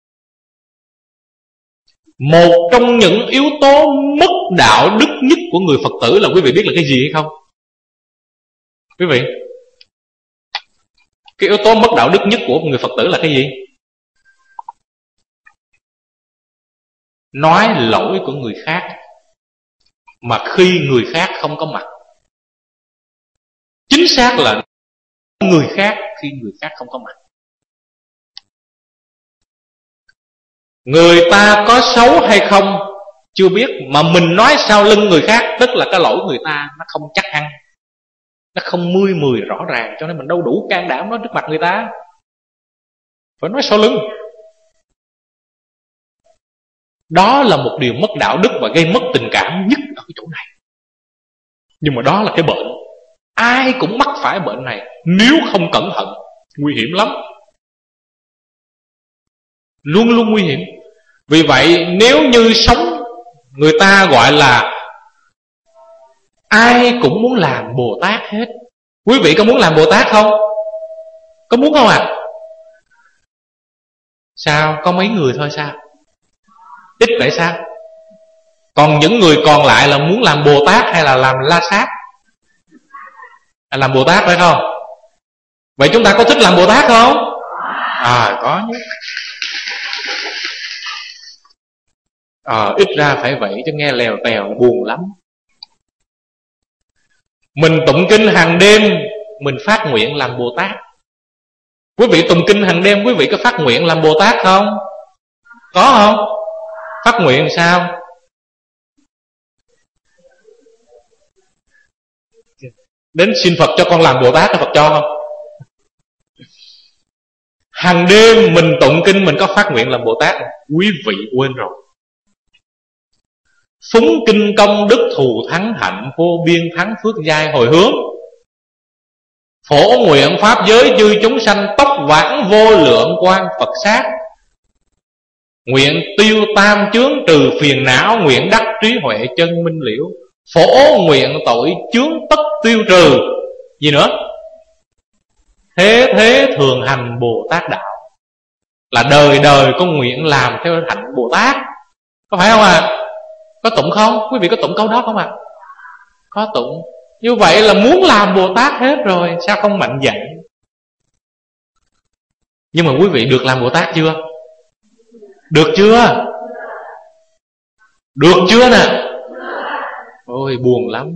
Một trong những yếu tố mất đạo đức nhất của người Phật tử là quý vị biết là cái gì hay không? Quý vị, cái yếu tố mất đạo đức nhất của người Phật tử là cái gì? Nói lỗi của người khác mà khi người khác không có mặt. Chính xác là người khác khi người khác không có mặt. Người ta có xấu hay không chưa biết, mà mình nói sau lưng người khác, tức là cái lỗi người ta nó không chắc ăn, nó không mười rõ ràng. Cho nên mình đâu đủ can đảm nói trước mặt người ta, phải nói sau lưng. Đó là một điều mất đạo đức và gây mất tình cảm nhất ở cái chỗ này. Nhưng mà đó là cái bệnh, ai cũng mắc phải bệnh này. Nếu không cẩn thận, nguy hiểm lắm, luôn luôn nguy hiểm. Vì vậy nếu như sống, người ta gọi là ai cũng muốn làm Bồ Tát hết. Quý vị có muốn làm Bồ Tát không? Có muốn không ạ? Sao? Có mấy người thôi sao? Ít tại sao? Còn những người còn lại là muốn làm Bồ Tát hay là làm La Sát? Làm Bồ Tát phải không? Vậy chúng ta có thích làm Bồ Tát không? Có nhé. Ít ra phải vậy, chứ nghe lèo tèo buồn lắm. Mình tụng kinh hàng đêm, mình phát nguyện làm Bồ Tát. Quý vị tụng kinh hàng đêm, quý vị có phát nguyện làm Bồ Tát không? Có không? Phát nguyện sao? Đến xin Phật cho con làm Bồ Tát, Phật cho không? Hàng đêm mình tụng kinh, mình có phát nguyện làm Bồ Tát. Quý vị quên rồi. Phúng kinh công đức thù thắng hạnh, vô biên thắng phước giai hồi hướng. Phổ nguyện pháp giới chư chúng sanh, tóc vãng vô lượng quan Phật sát. Nguyện tiêu tam chướng trừ phiền não, nguyện đắc trí huệ chân minh liễu. Phổ nguyện tội chướng tất tiêu trừ. Gì nữa? Thế thường hành Bồ Tát đạo. Là đời đời con nguyện làm theo hạnh Bồ Tát. Có phải không ạ? Có tụng không? Quý vị có tụng câu đó không ạ? Có tụng. Như vậy là muốn làm Bồ Tát hết rồi, sao không mạnh dạn? Nhưng mà quý vị được làm Bồ Tát chưa? Được chưa? Được chưa nè? Ôi buồn lắm.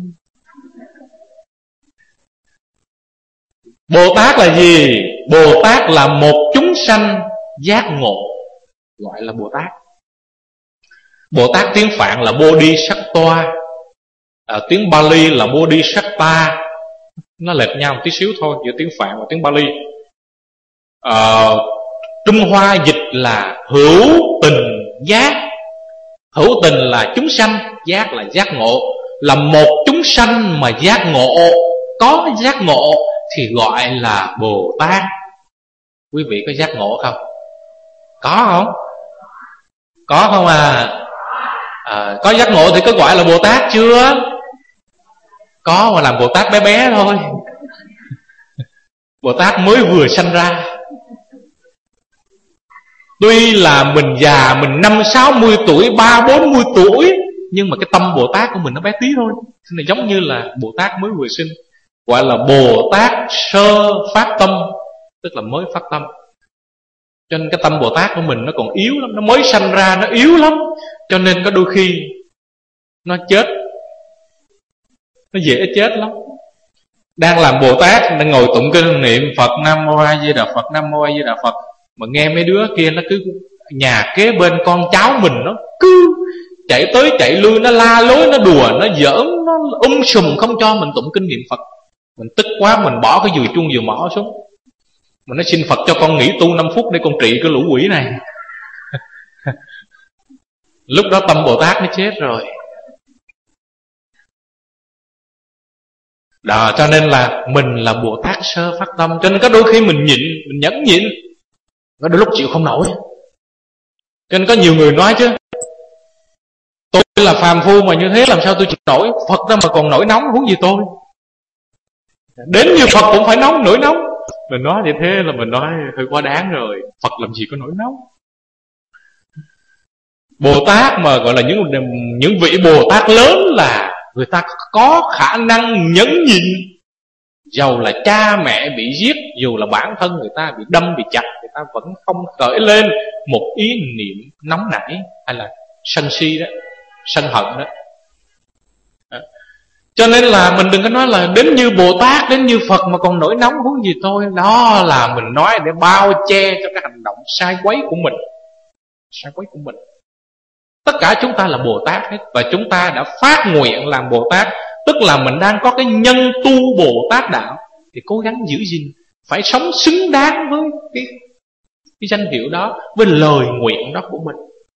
Bồ Tát là gì? Bồ Tát là một chúng sanh giác ngộ, gọi là Bồ Tát. Bồ Tát tiếng Phạn là Bodhisattva, tiếng Bali là Bodhisattva. Nó lệch nhau một tí xíu thôi giữa tiếng Phạn và tiếng Bali. Trung Hoa dịch là hữu tình giác. Hữu tình là chúng sanh, giác là giác ngộ. Là một chúng sanh mà giác ngộ, có giác ngộ thì gọi là Bồ Tát. Quý vị có giác ngộ không? Có không? Có không à? Có giác ngộ thì có gọi là Bồ Tát chưa? Có, mà làm Bồ Tát bé bé thôi. Bồ Tát mới vừa sanh ra. Tuy là mình già, mình 50-60 tuổi, 30-40 tuổi, nhưng mà cái tâm Bồ Tát của mình nó bé tí thôi. Thế này giống như là Bồ Tát mới vừa sinh, gọi là Bồ Tát sơ phát tâm, tức là mới phát tâm. Cho nên cái tâm Bồ Tát của mình nó còn yếu lắm, nó mới sanh ra nó yếu lắm. Cho nên có đôi khi nó chết, nó dễ chết lắm. Đang làm Bồ Tát, đang ngồi tụng kinh niệm Phật Nam Mô A Di Đà Phật, Nam Mô A Di Đà Phật, mà nghe mấy đứa kia nó cứ nhà kế bên con cháu mình, nó cứ chạy tới chạy lui, nó la lối, nó đùa, nó giỡn, nó sùm không cho mình tụng kinh niệm Phật. Mình tức quá, mình bỏ cái dùi chuông dùi mỏ xuống, mình nói xin Phật cho con nghỉ tu 5 phút để con trị cái lũ quỷ này. Lúc đó tâm Bồ Tát nó chết rồi. Đó, cho nên là mình là Bồ Tát sơ phát tâm. Cho nên có đôi khi mình nhịn, mình nhẫn nhịn, có đôi lúc chịu không nổi. Cho nên có nhiều người nói chứ, tôi là phàm phu mà như thế làm sao tôi chịu nổi. Phật ra mà còn nổi nóng, huống gì tôi. Đến như Phật cũng phải nóng, nổi nóng. Mình nói như thế là mình nói hơi quá đáng rồi. Phật làm gì có nổi nóng. Bồ Tát mà gọi là những vị Bồ Tát lớn là người ta có khả năng nhẫn nhịn. Dầu là cha mẹ bị giết, dù là bản thân người ta bị đâm, bị chặt, người ta vẫn không khởi lên một ý niệm nóng nảy hay là sân si đó, sân hận đó. Cho nên là mình đừng có nói là đến như Bồ Tát, đến như Phật mà còn nổi nóng huống gì tôi. Đó là mình nói để bao che cho cái hành động sai quấy của mình. Sai quấy của mình. Tất cả chúng ta là Bồ Tát hết. Và chúng ta đã phát nguyện làm Bồ Tát, tức là mình đang có cái nhân tu Bồ Tát đạo, thì cố gắng giữ gìn, phải sống xứng đáng với cái danh hiệu đó, với lời nguyện đó của mình.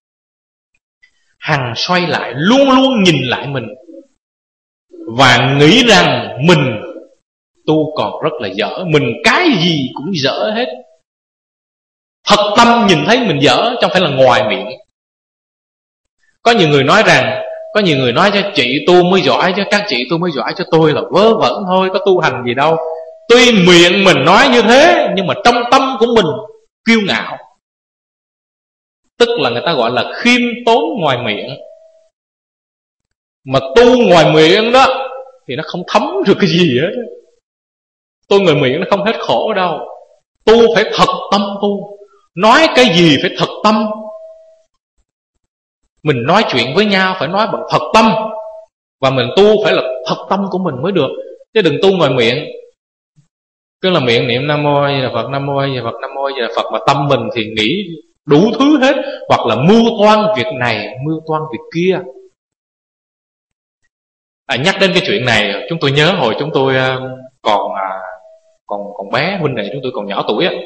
Hằng xoay lại, luôn luôn nhìn lại mình và nghĩ rằng mình tu còn rất là dở, mình cái gì cũng dở hết. Thật tâm nhìn thấy mình dở, chứ không phải là ngoài miệng. Có nhiều người nói rằng, có nhiều người nói cho chị tu mới giỏi, chứ các chị tu mới giỏi, cho tôi là vớ vẩn thôi, có tu hành gì đâu. Tuy miệng mình nói như thế, nhưng mà trong tâm của mình kiêu ngạo. Tức là người ta gọi là khiêm tốn ngoài miệng. Mà tu ngoài miệng đó thì nó không thấm được cái gì hết. Tu ngoài miệng nó không hết khổ đâu. Tu phải thật tâm tu. Nói cái gì phải thật tâm. Mình nói chuyện với nhau phải nói bằng thật tâm. Và mình tu phải là thật tâm của mình mới được. Chứ đừng tu ngoài miệng. Cứ là miệng niệm Nam Mô A Di Đà Phật, Nam Mô A Di Đà Phật, Nam Mô A Di Đà Phật, mà tâm mình thì nghĩ đủ thứ hết. Hoặc là mưu toan việc này, mưu toan việc kia. Nhắc đến cái chuyện này, chúng tôi nhớ hồi chúng tôi còn bé, huynh đệ chúng tôi còn nhỏ tuổi á.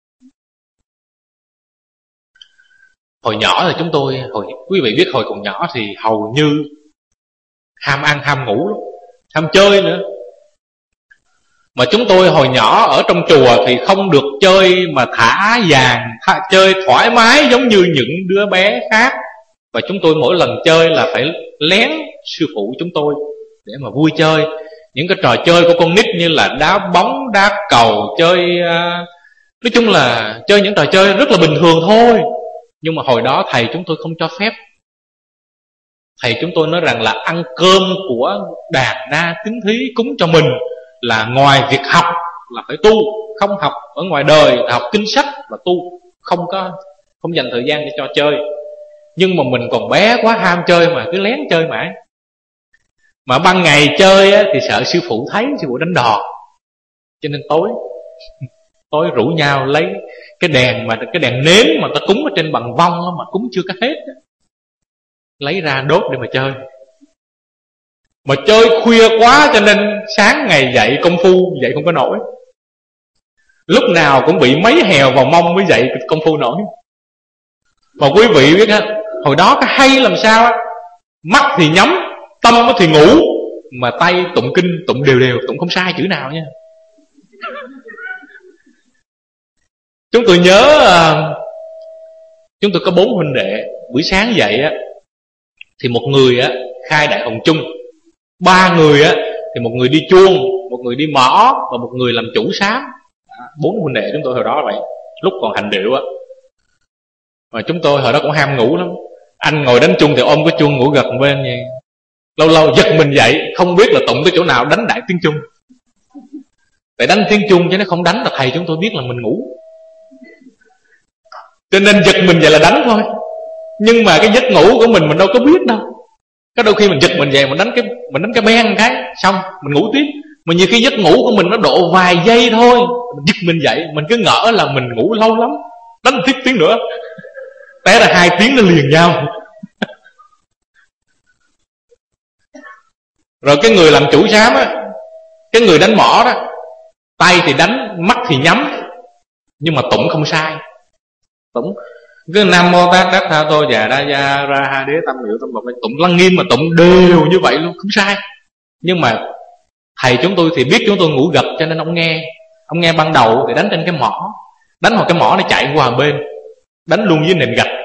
Hồi nhỏ thì chúng tôi, quý vị biết hồi còn nhỏ thì hầu như ham ăn ham ngủ lắm, ham chơi nữa. Mà chúng tôi hồi nhỏ ở trong chùa thì không được chơi mà thả vàng, chơi thoải mái giống như những đứa bé khác. Và chúng tôi mỗi lần chơi là phải lén sư phụ chúng tôi để mà vui chơi. Những cái trò chơi của con nít như là đá bóng, đá cầu, chơi nói chung là chơi những trò chơi rất là bình thường thôi. Nhưng mà hồi đó thầy chúng tôi không cho phép. Thầy chúng tôi nói rằng là ăn cơm của đàn na tín thí cúng cho mình là ngoài việc học là phải tu. Không học ở ngoài đời, học kinh sách và tu. Không dành thời gian để cho chơi. Nhưng mà mình còn bé quá, ham chơi mà cứ lén chơi mãi. Mà ban ngày chơi á, thì sợ sư phụ thấy, sư phụ đánh đòn. Cho nên tối rủ nhau lấy cái đèn nến mà ta cúng ở trên bằng vong đó, mà cúng chưa có hết đó, lấy ra đốt để mà chơi. Mà chơi khuya quá cho nên sáng ngày dậy công phu dậy không có nổi. Lúc nào cũng bị mấy hèo vào mông mới dậy công phu nổi. Mà quý vị biết á, hồi đó cái hay làm sao á, mắt thì nhắm, tâm thì ngủ, mà tay tụng kinh tụng đều, tụng không sai chữ nào nha. Chúng tôi nhớ chúng tôi có 4 huynh đệ. Buổi sáng dậy á thì một người á khai Đại Hồng Chung, 3 người á thì một người đi chuông, một người đi mõ và một người làm chủ sám. 4 huynh đệ chúng tôi hồi đó vậy, lúc còn hành điệu á. Mà chúng tôi hồi đó cũng ham ngủ lắm. Anh ngồi đánh chuông thì ôm cái chuông ngủ gật bên vậy. Lâu lâu giật mình dậy, không biết là tụng tới chỗ nào đánh đại tiếng Trung. Tại đánh tiếng Trung chứ nó không đánh là thầy chúng tôi biết là mình ngủ. Cho nên giật mình dậy là đánh thôi. Nhưng mà cái giấc ngủ của mình đâu có biết đâu. Có đôi khi mình giật mình dậy mình đánh cái beng cái xong mình ngủ tiếp. Mà nhiều khi giấc ngủ của mình nó độ vài giây thôi, mình giật mình dậy mình cứ ngỡ là mình ngủ lâu lắm, đánh tiếp tiếng nữa, té ra 2 tiếng nó liền nhau. Rồi cái người làm chủ sám á, cái người đánh mõ đó, tay thì đánh, mắt thì nhắm, nhưng mà tụng không sai. Tụng cái Nam Mô Tát Đắc Tha Tô Già Đa Gia Ra Ha Đế Tâm Hiệu Tâm Bậc, tụng lăng nghiêm mà tụng đều như vậy luôn, không sai. Nhưng mà thầy chúng tôi thì biết chúng tôi ngủ gật, cho nên ông nghe ban đầu thì đánh trên cái mõ, đánh vào cái mõ nó chạy qua bên, đánh luôn với nền gạch,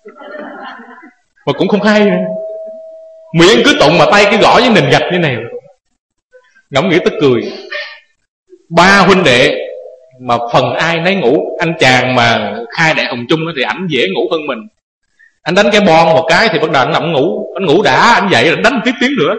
mà cũng không hay nữa. Miệng cứ tụng mà tay cứ gõ với nền gạch như này. Ngẫm nghĩ tức cười. 3 huynh đệ mà phần ai nấy ngủ. Anh chàng mà khai Đại Hồng Chung thì ảnh dễ ngủ hơn mình. Anh đánh cái bon một cái thì bắt đầu anh nằm ngủ. Anh ngủ đã, anh dậy rồi đánh tiếp tiếng nữa.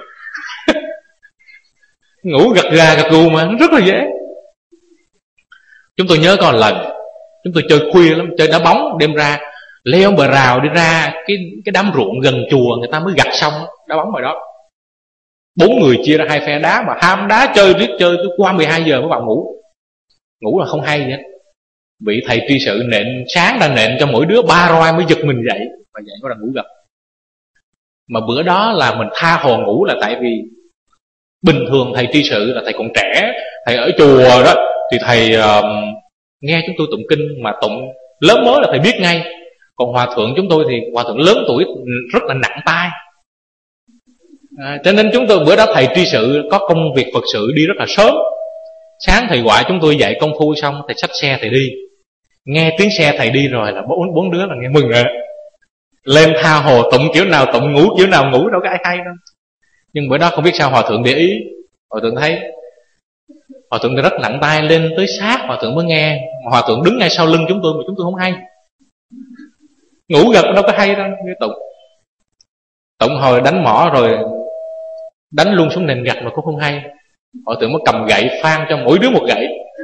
Ngủ gật gà gật gù mà rất là dễ. Chúng tôi nhớ có một lần chúng tôi chơi khuya lắm, chơi đá bóng, đêm ra leo bờ rào đi ra cái đám ruộng gần chùa người ta mới gặt xong đá bóng rồi đó. 4 người chia ra 2 phe đá, mà ham đá chơi riết chơi tới qua 12 giờ mới vào ngủ. Ngủ là không hay vậy. Bị thầy tri sự nện, sáng ra nện cho mỗi đứa 3 roi mới giật mình dậy, và dậy có là ngủ gật. Mà bữa đó là mình tha hồ ngủ là tại vì bình thường thầy tri sự là thầy còn trẻ, thầy ở chùa đó thì thầy nghe chúng tôi tụng kinh, mà tụng lớn mới là thầy biết ngay. Còn hòa thượng chúng tôi thì hòa thượng lớn tuổi rất là nặng tai, cho nên chúng tôi bữa đó thầy tri sự có công việc Phật sự đi rất là sớm. Sáng thầy gọi chúng tôi dậy công phu xong, thầy xách xe thầy đi. Nghe tiếng xe thầy đi rồi là 4 đứa là nghe mừng rồi, lên tha hồ tụng kiểu nào tụng, ngủ kiểu nào ngủ, đâu có ai hay đâu. Nhưng bữa đó không biết sao hòa thượng để ý, hòa thượng thấy hòa thượng rất nặng tay, lên tới sát hòa thượng mới nghe. Mà hòa thượng đứng ngay sau lưng chúng tôi mà chúng tôi không hay. Ngủ gật đâu có hay đâu. Cái Tụng hồi đánh mỏ rồi đánh luôn xuống nền gạch mà cũng không hay. Họ tưởng mới cầm gậy phan cho mỗi đứa một gậy.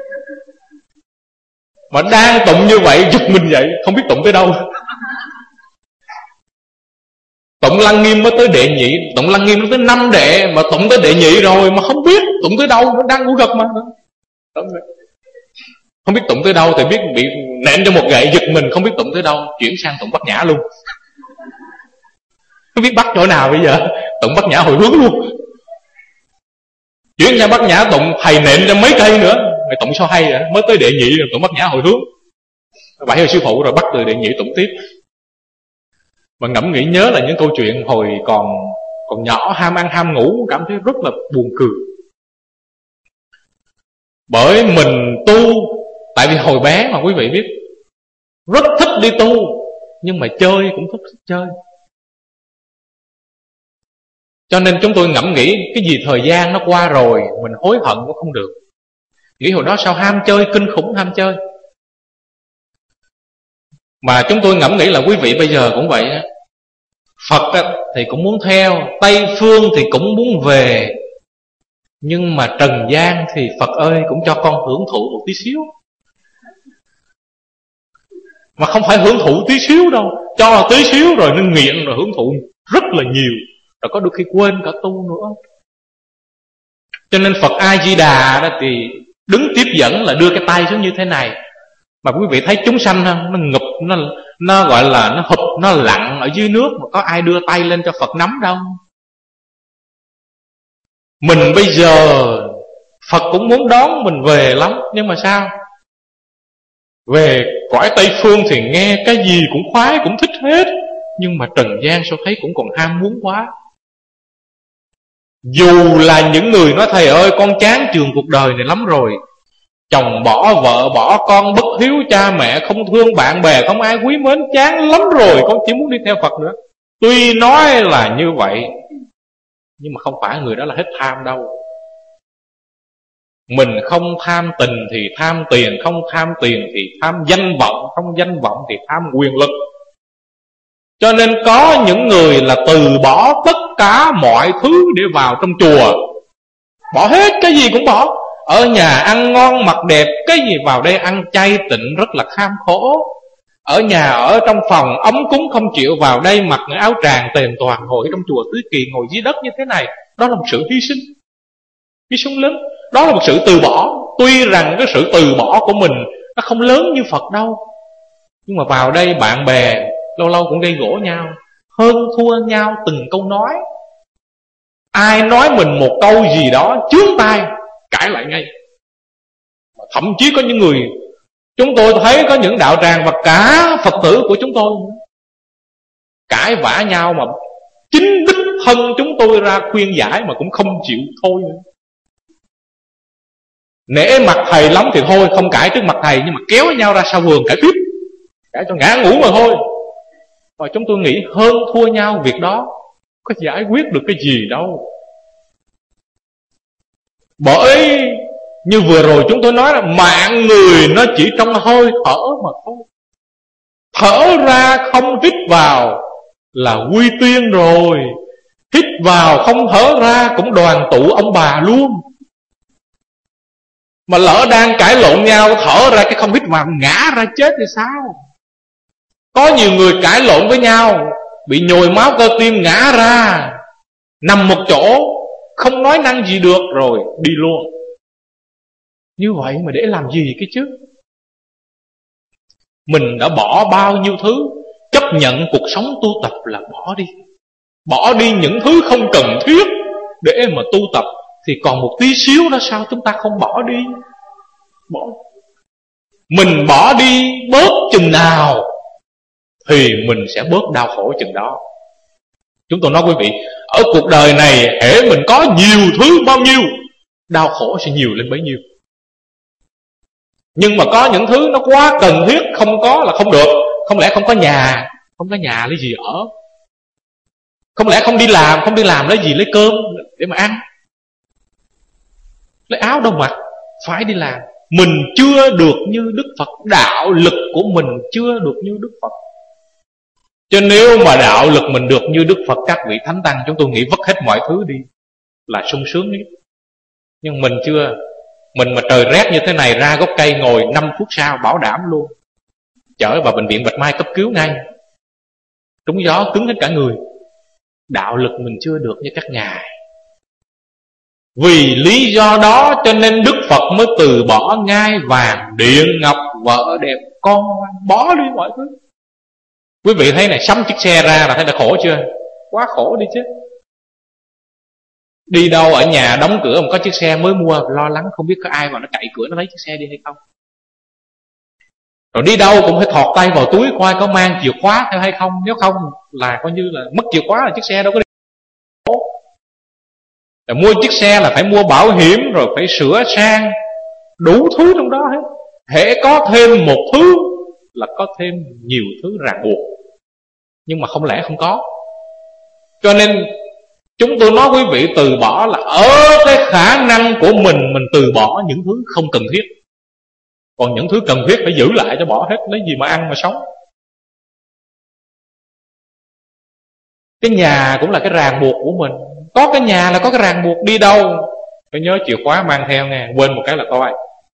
Mà đang tụng như vậy giật mình dậy, không biết tụng tới đâu. Tụng Lăng Nghiêm mới tới đệ nhị, tụng Lăng Nghiêm nó tới 5 đệ, mà tụng tới đệ nhị rồi mà không biết tụng tới đâu, nó đang ngủ gật mà. Không biết tụng tới đâu thì biết bị nện cho một gậy giật mình, không biết tụng tới đâu, chuyển sang tụng Bát Nhã luôn. Không biết bắt chỗ nào bây giờ, tụng Bát Nhã hồi hướng luôn. Chuyển sang Bát Nhã tụng thầy nện cho mấy cây nữa. Mày tụng sao hay vậy? Mới tới đệ nhị rồi tụng Bát Nhã hồi hướng. Bảy hồi sư phụ rồi bắt từ đệ nhị tụng tiếp. Mà ngẫm nghĩ nhớ là những câu chuyện hồi còn nhỏ ham ăn ham ngủ, cảm thấy rất là buồn cười. Bởi mình tu, tại vì hồi bé mà quý vị biết, rất thích đi tu, nhưng mà chơi cũng thích chơi. Cho nên chúng tôi ngẫm nghĩ cái gì thời gian nó qua rồi, mình hối hận cũng không được. Nghĩ hồi đó sao ham chơi, kinh khủng ham chơi. Mà chúng tôi ngẫm nghĩ là quý vị bây giờ cũng vậy. Phật thì cũng muốn theo, Tây Phương thì cũng muốn về, nhưng mà trần gian thì Phật ơi cũng cho con hưởng thụ một tí xíu. Mà không phải hưởng thụ tí xíu đâu, cho là tí xíu rồi nên nghiện, rồi hưởng thụ rất là nhiều, rồi có đôi khi quên cả tu nữa. Cho nên Phật A-di-đà đó thì đứng tiếp dẫn là đưa cái tay xuống như thế này. Mà quý vị thấy chúng sanh nó ngụp, nó gọi là nó hụp, nó lặn ở dưới nước, mà có ai đưa tay lên cho Phật nắm đâu. Mình bây giờ Phật cũng muốn đón mình về lắm, nhưng mà sao? Về cõi Tây Phương thì nghe cái gì cũng khoái, cũng thích hết, nhưng mà trần gian sao thấy cũng còn ham muốn quá. Dù là những người nói thầy ơi con chán trường cuộc đời này lắm rồi, chồng bỏ vợ bỏ con, bất hiếu cha mẹ, không thương bạn bè, không ai quý mến, chán lắm rồi, con chỉ muốn đi theo Phật nữa. Tuy nói là như vậy, nhưng mà không phải người đó là hết tham đâu. Mình không tham tình thì tham tiền, không tham tiền thì tham danh vọng, không danh vọng thì tham quyền lực. Cho nên có những người là từ bỏ tất cả mọi thứ để vào trong chùa. Bỏ hết, cái gì cũng bỏ. Ở nhà ăn ngon mặc đẹp, cái gì vào đây ăn chay tịnh rất là kham khổ. Ở nhà ở trong phòng ấm cúng không chịu, vào đây mặc áo tràng tền toàn, ngồi trong chùa Tứ Kỳ, ngồi dưới đất như thế này. Đó là một sự hy sinh, hy sinh lớn. Đó là một sự từ bỏ. Tuy rằng cái sự từ bỏ của mình nó không lớn như Phật đâu, nhưng mà vào đây bạn bè lâu lâu cũng gây gổ nhau, hơn thua nhau từng câu nói. Ai nói mình một câu gì đó chướng tai, cãi lại ngay. Thậm chí có những người, chúng tôi thấy có những đạo tràng và cả Phật tử của chúng tôi cãi vã nhau, mà chính đích thân chúng tôi ra khuyên giải mà cũng không chịu thôi. Nể mặt thầy lắm thì thôi, không cãi trước mặt thầy, nhưng mà kéo nhau ra sau vườn cãi tiếp, cãi cho ngã ngủ mà thôi. Và chúng tôi nghĩ hơn thua nhau việc đó, có giải quyết được cái gì đâu. Bởi như vừa rồi chúng tôi nói là mạng người nó chỉ trong hơi thở mà thôi. Thở ra không hít vào là quy tiên rồi, hít vào không thở ra cũng đoàn tụ ông bà luôn. Mà lỡ đang cãi lộn nhau, thở ra cái không hít vào ngã ra chết thì sao? Có nhiều người cãi lộn với nhau, bị nhồi máu cơ tim ngã ra, nằm một chỗ, không nói năng gì được rồi đi luôn. Như vậy mà để làm gì cái chứ? Mình đã bỏ bao nhiêu thứ, chấp nhận cuộc sống tu tập là bỏ đi. Bỏ đi những thứ không cần thiết để mà tu tập, thì còn một tí xíu đó sao chúng ta không bỏ đi? Bỏ. Mình bỏ đi bớt chừng nào thì mình sẽ bớt đau khổ chừng đó. Chúng tôi nói quý vị, ở cuộc đời này hễ mình có nhiều thứ bao nhiêu, đau khổ sẽ nhiều lên bấy nhiêu. Nhưng mà có những thứ nó quá cần thiết, không có là không được. Không lẽ không có nhà, không có nhà lấy gì ở? Không lẽ không đi làm lấy gì lấy cơm để mà ăn? Lấy áo đâu mặc, phải đi làm. Mình chưa được như Đức Phật, đạo lực của mình chưa được như Đức Phật. Chứ nếu mà đạo lực mình được như Đức Phật, các vị Thánh Tăng, chúng tôi nghĩ vất hết mọi thứ đi là sung sướng nhất. Nhưng mình chưa. Mình mà trời rét như thế này ra gốc cây ngồi 5 phút sau bảo đảm luôn chở vào bệnh viện Bạch Mai cấp cứu ngay. Trúng gió cứng hết cả người. Đạo lực mình chưa được như các ngài. Vì lý do đó cho nên Đức Phật mới từ bỏ ngai vàng điện ngọc, vợ đẹp, con bỏ đi mọi thứ. Quý vị thấy này, sắm chiếc xe ra là thấy đã khổ chưa? Quá khổ đi chứ. Đi đâu ở nhà đóng cửa mà có chiếc xe mới mua, lo lắng không biết có ai vào nó cậy cửa nó lấy chiếc xe đi hay không. Rồi đi đâu cũng phải thọt tay vào túi coi có mang chìa khóa theo hay không. Nếu không là coi như là mất chìa khóa là chiếc xe đâu có đi. Rồi mua chiếc xe là phải mua bảo hiểm, rồi phải sửa sang, đủ thứ trong đó hết. Hễ có thêm một thứ là có thêm nhiều thứ ràng buộc. Nhưng mà không lẽ không có. Cho nên chúng tôi nói quý vị từ bỏ là ở cái khả năng của mình từ bỏ những thứ không cần thiết. Còn những thứ cần thiết phải giữ lại cho bỏ hết, lấy gì mà ăn mà sống. Cái nhà cũng là cái ràng buộc của mình. Có cái nhà là có cái ràng buộc, đi đâu phải nhớ chìa khóa mang theo nghe, quên một cái là toi.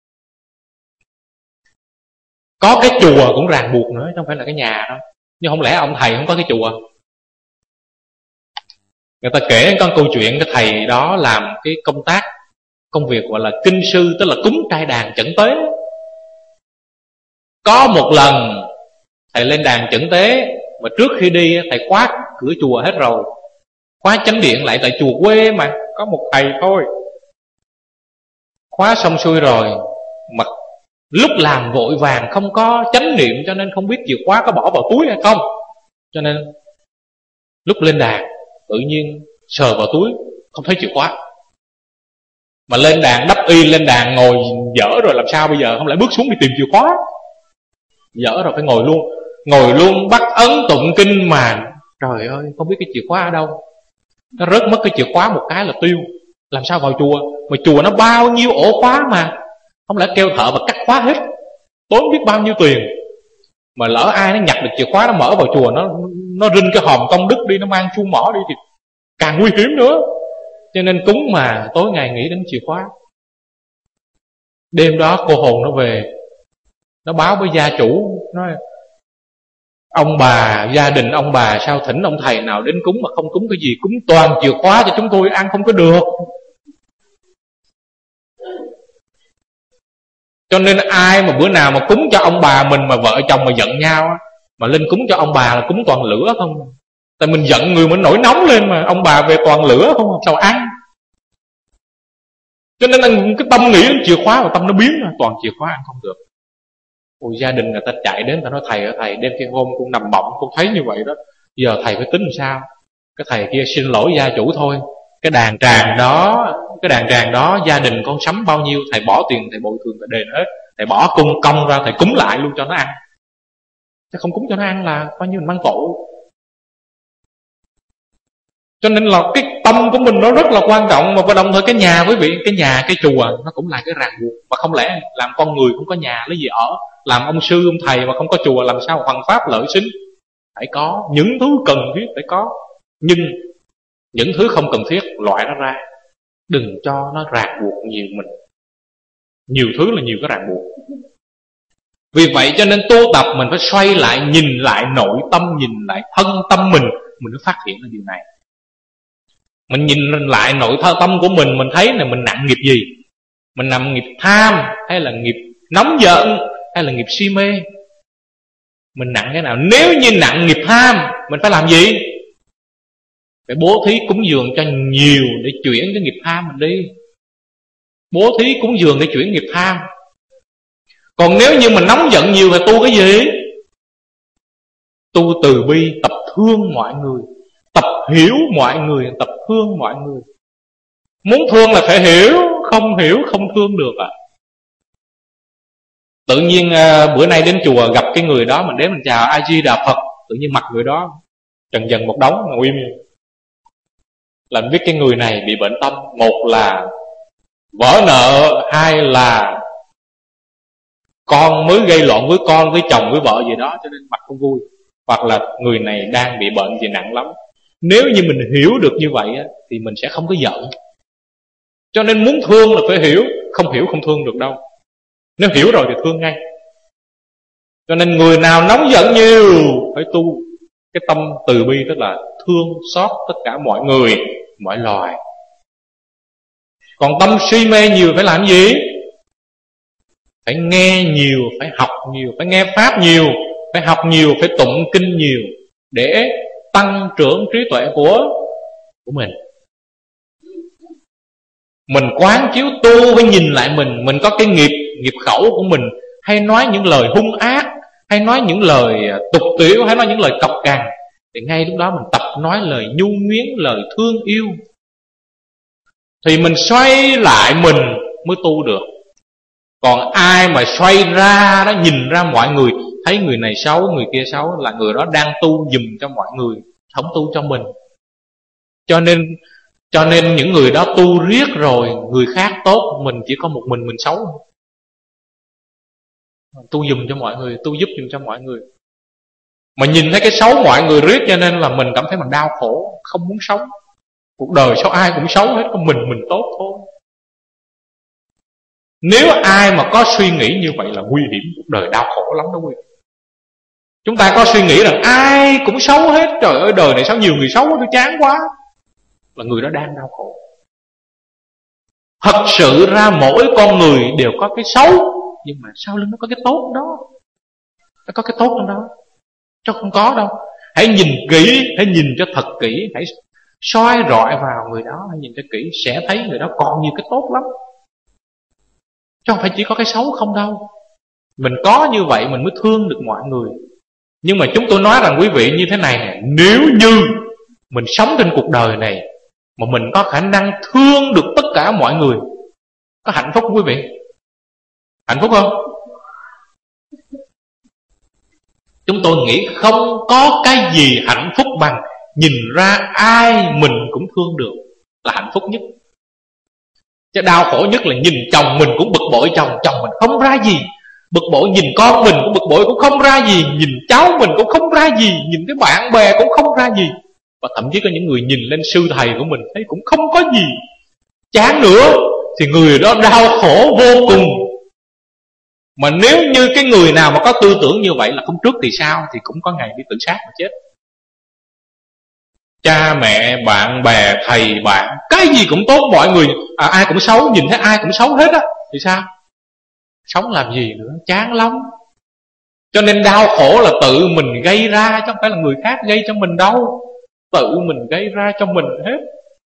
Có cái chùa cũng ràng buộc nữa, chứ không phải là cái nhà đâu. Nhưng không lẽ ông thầy không có cái chùa? Người ta kể con câu chuyện cái thầy đó làm cái công việc gọi là kinh sư, tức là cúng trai đàn chẩn tế. Có một lần thầy lên đàn chẩn tế, mà trước khi đi thầy khóa cửa chùa hết rồi, khóa chánh điện lại, tại chùa quê mà có một thầy thôi. Khóa xong xuôi rồi, mà lúc làm vội vàng không có chánh niệm, cho nên không biết chìa khóa có bỏ vào túi hay không. Cho nên lúc lên đàn tự nhiên sờ vào túi không thấy chìa khóa. Mà lên đàn đắp y, lên đàn ngồi dở rồi làm sao bây giờ? Không lẽ bước xuống đi tìm chìa khóa? Dở rồi phải ngồi luôn. Ngồi luôn bắt ấn tụng kinh mà trời ơi không biết cái chìa khóa ở đâu. Nó rớt mất cái chìa khóa một cái là tiêu. Làm sao vào chùa? Mà chùa nó bao nhiêu ổ khóa mà, không lẽ kêu thợ mà cắt khóa hết, tốn biết bao nhiêu tiền. Mà lỡ ai nó nhặt được chìa khóa, nó mở vào chùa, nó rinh cái hòm công đức đi, nó mang chuông mỏ đi thì càng nguy hiểm nữa. Cho nên cúng mà tối ngày nghĩ đến chìa khóa. Đêm đó cô hồn nó về, nó báo với gia chủ, nói ông bà, gia đình ông bà sao thỉnh ông thầy nào đến cúng mà không cúng cái gì, cúng toàn chìa khóa cho chúng tôi ăn không có được. Cho nên ai mà bữa nào mà cúng cho ông bà mình mà vợ chồng mà giận nhau mà lên cúng cho ông bà là cúng toàn lửa không. Tại mình giận người mình nổi nóng lên, mà ông bà về toàn lửa không, sao ăn. Cho nên là cái tâm nghĩ đến chìa khóa mà tâm nó biến ra, toàn chìa khóa ăn không được. Ôi gia đình người ta chạy đến, ta nói thầy ơi thầy, đêm kia hôm con nằm bọng con thấy như vậy đó, giờ thầy phải tính làm sao. Cái thầy kia xin lỗi gia chủ thôi, cái đàn tràng đó gia đình con sắm bao nhiêu thầy bỏ tiền, thầy bồi thường thầy đền hết, thầy bỏ cung công ra thầy cúng lại luôn cho nó ăn. Chứ không cúng cho nó ăn là coi như mình mang tội. Cho nên là cái tâm của mình nó rất là quan trọng. Mà đồng thời cái nhà quý vị, cái nhà, cái chùa nó cũng là cái ràng buộc. Mà không lẽ làm con người không có nhà lấy gì ở, làm ông sư ông thầy mà không có chùa làm sao hoằng pháp lợi sinh. Phải có những thứ cần thiết, phải có. Nhưng những thứ không cần thiết loại nó ra, đừng cho nó ràng buộc nhiều mình. Nhiều thứ là nhiều cái ràng buộc. Vì vậy cho nên tu tập mình phải xoay lại, nhìn lại nội tâm, nhìn lại thân tâm mình mới phát hiện ra điều này. Mình nhìn lại nội tâm của mình thấy là mình nặng nghiệp gì. Mình nặng nghiệp tham, hay là nghiệp nóng giận, hay là nghiệp si mê. Mình nặng cái nào? Nếu như nặng nghiệp tham, mình phải làm gì? Phải bố thí cúng dường cho nhiều để chuyển cái nghiệp tham mình đi. Bố thí cúng dường để chuyển nghiệp tham. Còn nếu như mình nóng giận nhiều thì tu cái gì? Tu từ bi, tập thương mọi người, tập hiểu mọi người, tập thương mọi người. Muốn thương là phải hiểu, không hiểu không thương được à. Tự nhiên bữa nay đến chùa gặp cái người đó, mình đến mình chào A Di Đà Phật, tự nhiên mặt người đó trần dần một đống ngồi im. Là mình biết cái người này bị bệnh tâm. Một là vỡ nợ, hai là con mới gây loạn với con, với chồng, với vợ gì đó, cho nên mặt không vui. hoặc là người này đang bị bệnh gì nặng lắm. Nếu như mình hiểu được như vậy thì mình sẽ không có giận. Cho nên muốn thương là phải hiểu, không hiểu không thương được đâu. Nếu hiểu rồi thì thương ngay. Cho nên người nào nóng giận nhiều phải tu cái tâm từ bi, tức là thương xót tất cả mọi người, mọi loài. Còn tâm si mê nhiều phải làm gì? Phải nghe nhiều, phải học nhiều, phải nghe pháp nhiều, phải học nhiều, phải tụng kinh nhiều để tăng trưởng trí tuệ của mình. Mình quán chiếu tu phải nhìn lại mình có cái nghiệp khẩu của mình, hay nói những lời hung ác, hay nói những lời tục tiểu, hay nói những lời cọc cằn, thì ngay lúc đó mình tập nói lời nhu nhuyến, lời thương yêu, thì mình xoay lại mình mới tu được. Còn ai mà xoay ra đó, nhìn ra mọi người, thấy người này xấu, người kia xấu, là người đó đang tu giùm cho mọi người, không tu cho mình. Cho nên những người đó tu riết rồi, người khác tốt, mình chỉ có một mình xấu. Tu giùm cho mọi người, tu giúp giùm cho mọi người, mà nhìn thấy cái xấu mọi người riết, cho nên là mình cảm thấy mình đau khổ, không muốn sống. Cuộc đời sao ai cũng xấu hết, có mình tốt thôi. Nếu ai mà có suy nghĩ như vậy là nguy hiểm, cuộc đời đau khổ lắm đó quý vị. Chúng ta có suy nghĩ rằng ai cũng xấu hết, trời ơi đời này sao nhiều người xấu quá, tôi chán quá, là người đó đang đau khổ. Thật sự ra mỗi con người đều có cái xấu, nhưng mà sau lưng nó có cái tốt đó. Nó có cái tốt trong đó, chứ không có đâu. Hãy nhìn kỹ, hãy nhìn cho thật kỹ, hãy soi rọi vào người đó, hãy nhìn cho kỹ, sẽ thấy người đó còn nhiều cái tốt lắm, chứ không phải chỉ có cái xấu không đâu. Mình có như vậy mình mới thương được mọi người. Nhưng mà chúng tôi nói rằng quý vị như thế này nè, nếu như mình sống trên cuộc đời này mà mình có khả năng thương được tất cả mọi người, có hạnh phúc không quý vị? Hạnh phúc không? Chúng tôi nghĩ không có cái gì hạnh phúc bằng nhìn ra ai mình cũng thương được, là hạnh phúc nhất. Chứ đau khổ nhất là nhìn chồng mình cũng bực bội chồng mình không ra gì, bực bội nhìn con mình cũng bực bội cũng không ra gì, nhìn cháu mình cũng không ra gì, nhìn cái bạn bè cũng không ra gì, và thậm chí có những người nhìn lên sư thầy của mình thấy cũng không có gì, chán nữa, thì người đó đau khổ vô cùng. Mà nếu như cái người nào mà có tư tưởng như vậy là không trước thì sau, thì cũng có ngày đi tự sát mà chết. Cha mẹ, bạn bè, thầy bạn, cái gì cũng tốt, mọi người ai cũng xấu, nhìn thấy ai cũng xấu hết á, thì sao? Sống làm gì nữa, chán lắm. Cho nên đau khổ là tự mình gây ra, chứ không phải là người khác gây cho mình đâu. Tự mình gây ra cho mình hết.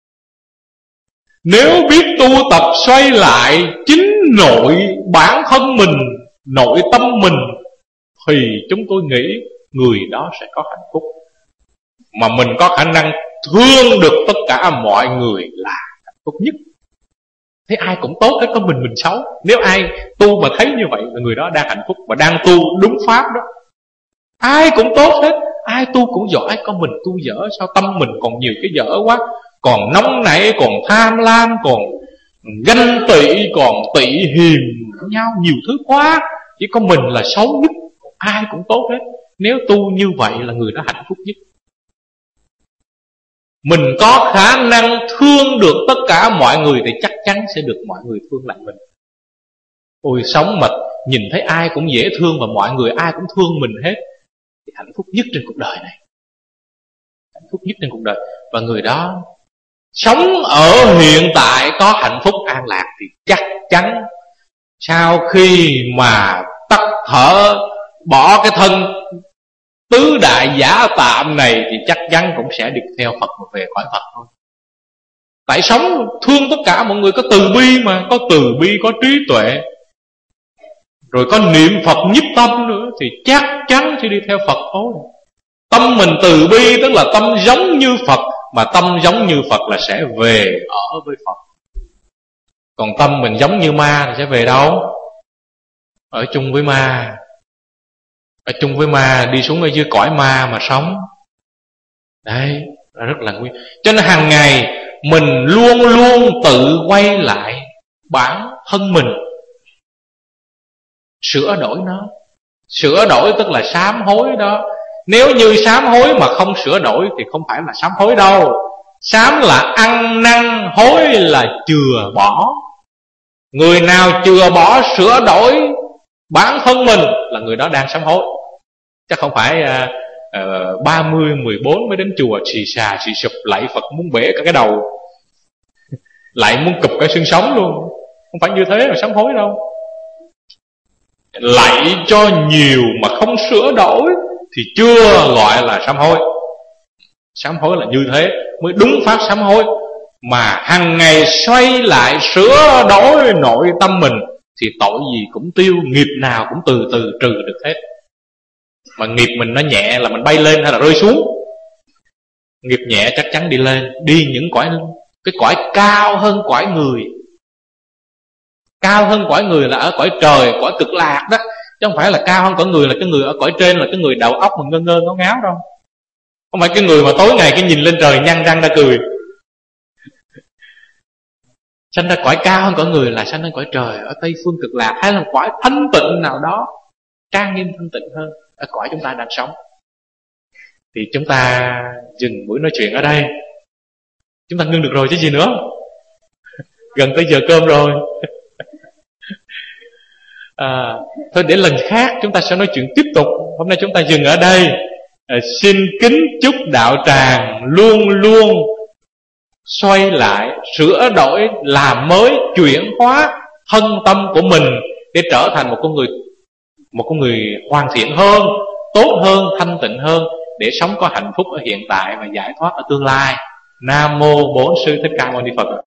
Nếu biết tu tập xoay lại chính nội bản thân mình, nội tâm mình, thì chúng tôi nghĩ người đó sẽ có hạnh phúc. Mà mình có khả năng thương được tất cả mọi người là hạnh phúc nhất. Thấy ai cũng tốt hết, có mình xấu. Nếu ai tu mà thấy như vậy là người đó đang hạnh phúc và đang tu đúng pháp đó. Ai cũng tốt hết, ai tu cũng giỏi, có mình tu dở. Sao tâm mình còn nhiều cái dở quá, còn nóng nảy, còn tham lam, còn ganh tị, còn tị hiềm nhau, nhiều thứ quá. Chỉ có mình là xấu nhất, ai cũng tốt hết. Nếu tu như vậy là người đó hạnh phúc nhất. Mình có khả năng thương được tất cả mọi người thì chắc chắn sẽ được mọi người thương lại mình. Ôi sống mà nhìn thấy ai cũng dễ thương và mọi người ai cũng thương mình hết, thì hạnh phúc nhất trên cuộc đời này. Hạnh phúc nhất trên cuộc đời. Và người đó sống ở hiện tại có hạnh phúc an lạc, thì chắc chắn sau khi mà tắt thở, bỏ cái thân tứ đại giả tạm này, thì chắc chắn cũng sẽ đi theo Phật mà về cõi Phật thôi. Tại sống thương tất cả mọi người, có từ bi mà, có từ bi, có trí tuệ, rồi có niệm Phật nhiếp tâm nữa, thì chắc chắn sẽ đi theo Phật thôi. Tâm mình từ bi tức là tâm giống như Phật, mà tâm giống như Phật là sẽ về ở với Phật. Còn tâm mình giống như ma thì sẽ về đâu? Ở chung với ma. Ở chung với ma, đi xuống ở dưới cõi ma mà sống. Đấy, là rất là nguy. Cho nên hàng ngày mình luôn luôn tự quay lại bản thân mình, sửa đổi nó. Sửa đổi tức là sám hối đó. Nếu như sám hối mà không sửa đổi thì không phải là sám hối đâu. Sám là ăn năn, hối là chừa bỏ. Người nào chừa bỏ sửa đổi bản thân mình là người đó đang sám hối. Chắc không phải 30, 14 mới đến chùa xì xà xì sụp lạy Phật muốn bể cả cái đầu, lại muốn cụp cả xương sống luôn. Không phải như thế là sám hối đâu. Lạy cho nhiều mà không sửa đổi thì chưa gọi là sám hối. Sám hối là như thế mới đúng pháp sám hối. Mà hàng ngày xoay lại sửa đổi nội tâm mình thì tội gì cũng tiêu, nghiệp nào cũng từ từ trừ được hết. Mà nghiệp mình nó nhẹ là mình bay lên hay là rơi xuống? Nghiệp nhẹ chắc chắn đi lên, đi những cái cõi cao hơn cõi người. Cao hơn cõi người là ở cõi trời, cõi cực lạc đó. Chứ không phải là cao hơn cõi người là cái người ở cõi trên là cái người đầu óc mà ngơ ngơ ngáo ngáo đâu. Không phải cái người mà tối ngày cái nhìn lên trời nhăn răng ra cười. Sanh ra cõi cao hơn cõi người là sanh ra cõi trời ở Tây phương cực lạc, hay là cõi thanh tịnh nào đó trang nghiêm thanh tịnh hơn ở cõi chúng ta đang sống. Thì chúng ta dừng buổi nói chuyện ở đây. Chúng ta ngưng được rồi chứ gì nữa. Gần tới giờ cơm rồi. Thôi để lần khác chúng ta sẽ nói chuyện tiếp tục. Hôm nay chúng ta dừng ở đây. Xin kính chúc đạo tràng luôn luôn xoay lại, sửa đổi, làm mới, chuyển hóa thân tâm của mình để trở thành một con người hoàn thiện hơn, tốt hơn, thanh tịnh hơn, để sống có hạnh phúc ở hiện tại và giải thoát ở tương lai. Nam mô Bổn Sư Thích Ca Mâu Ni Phật.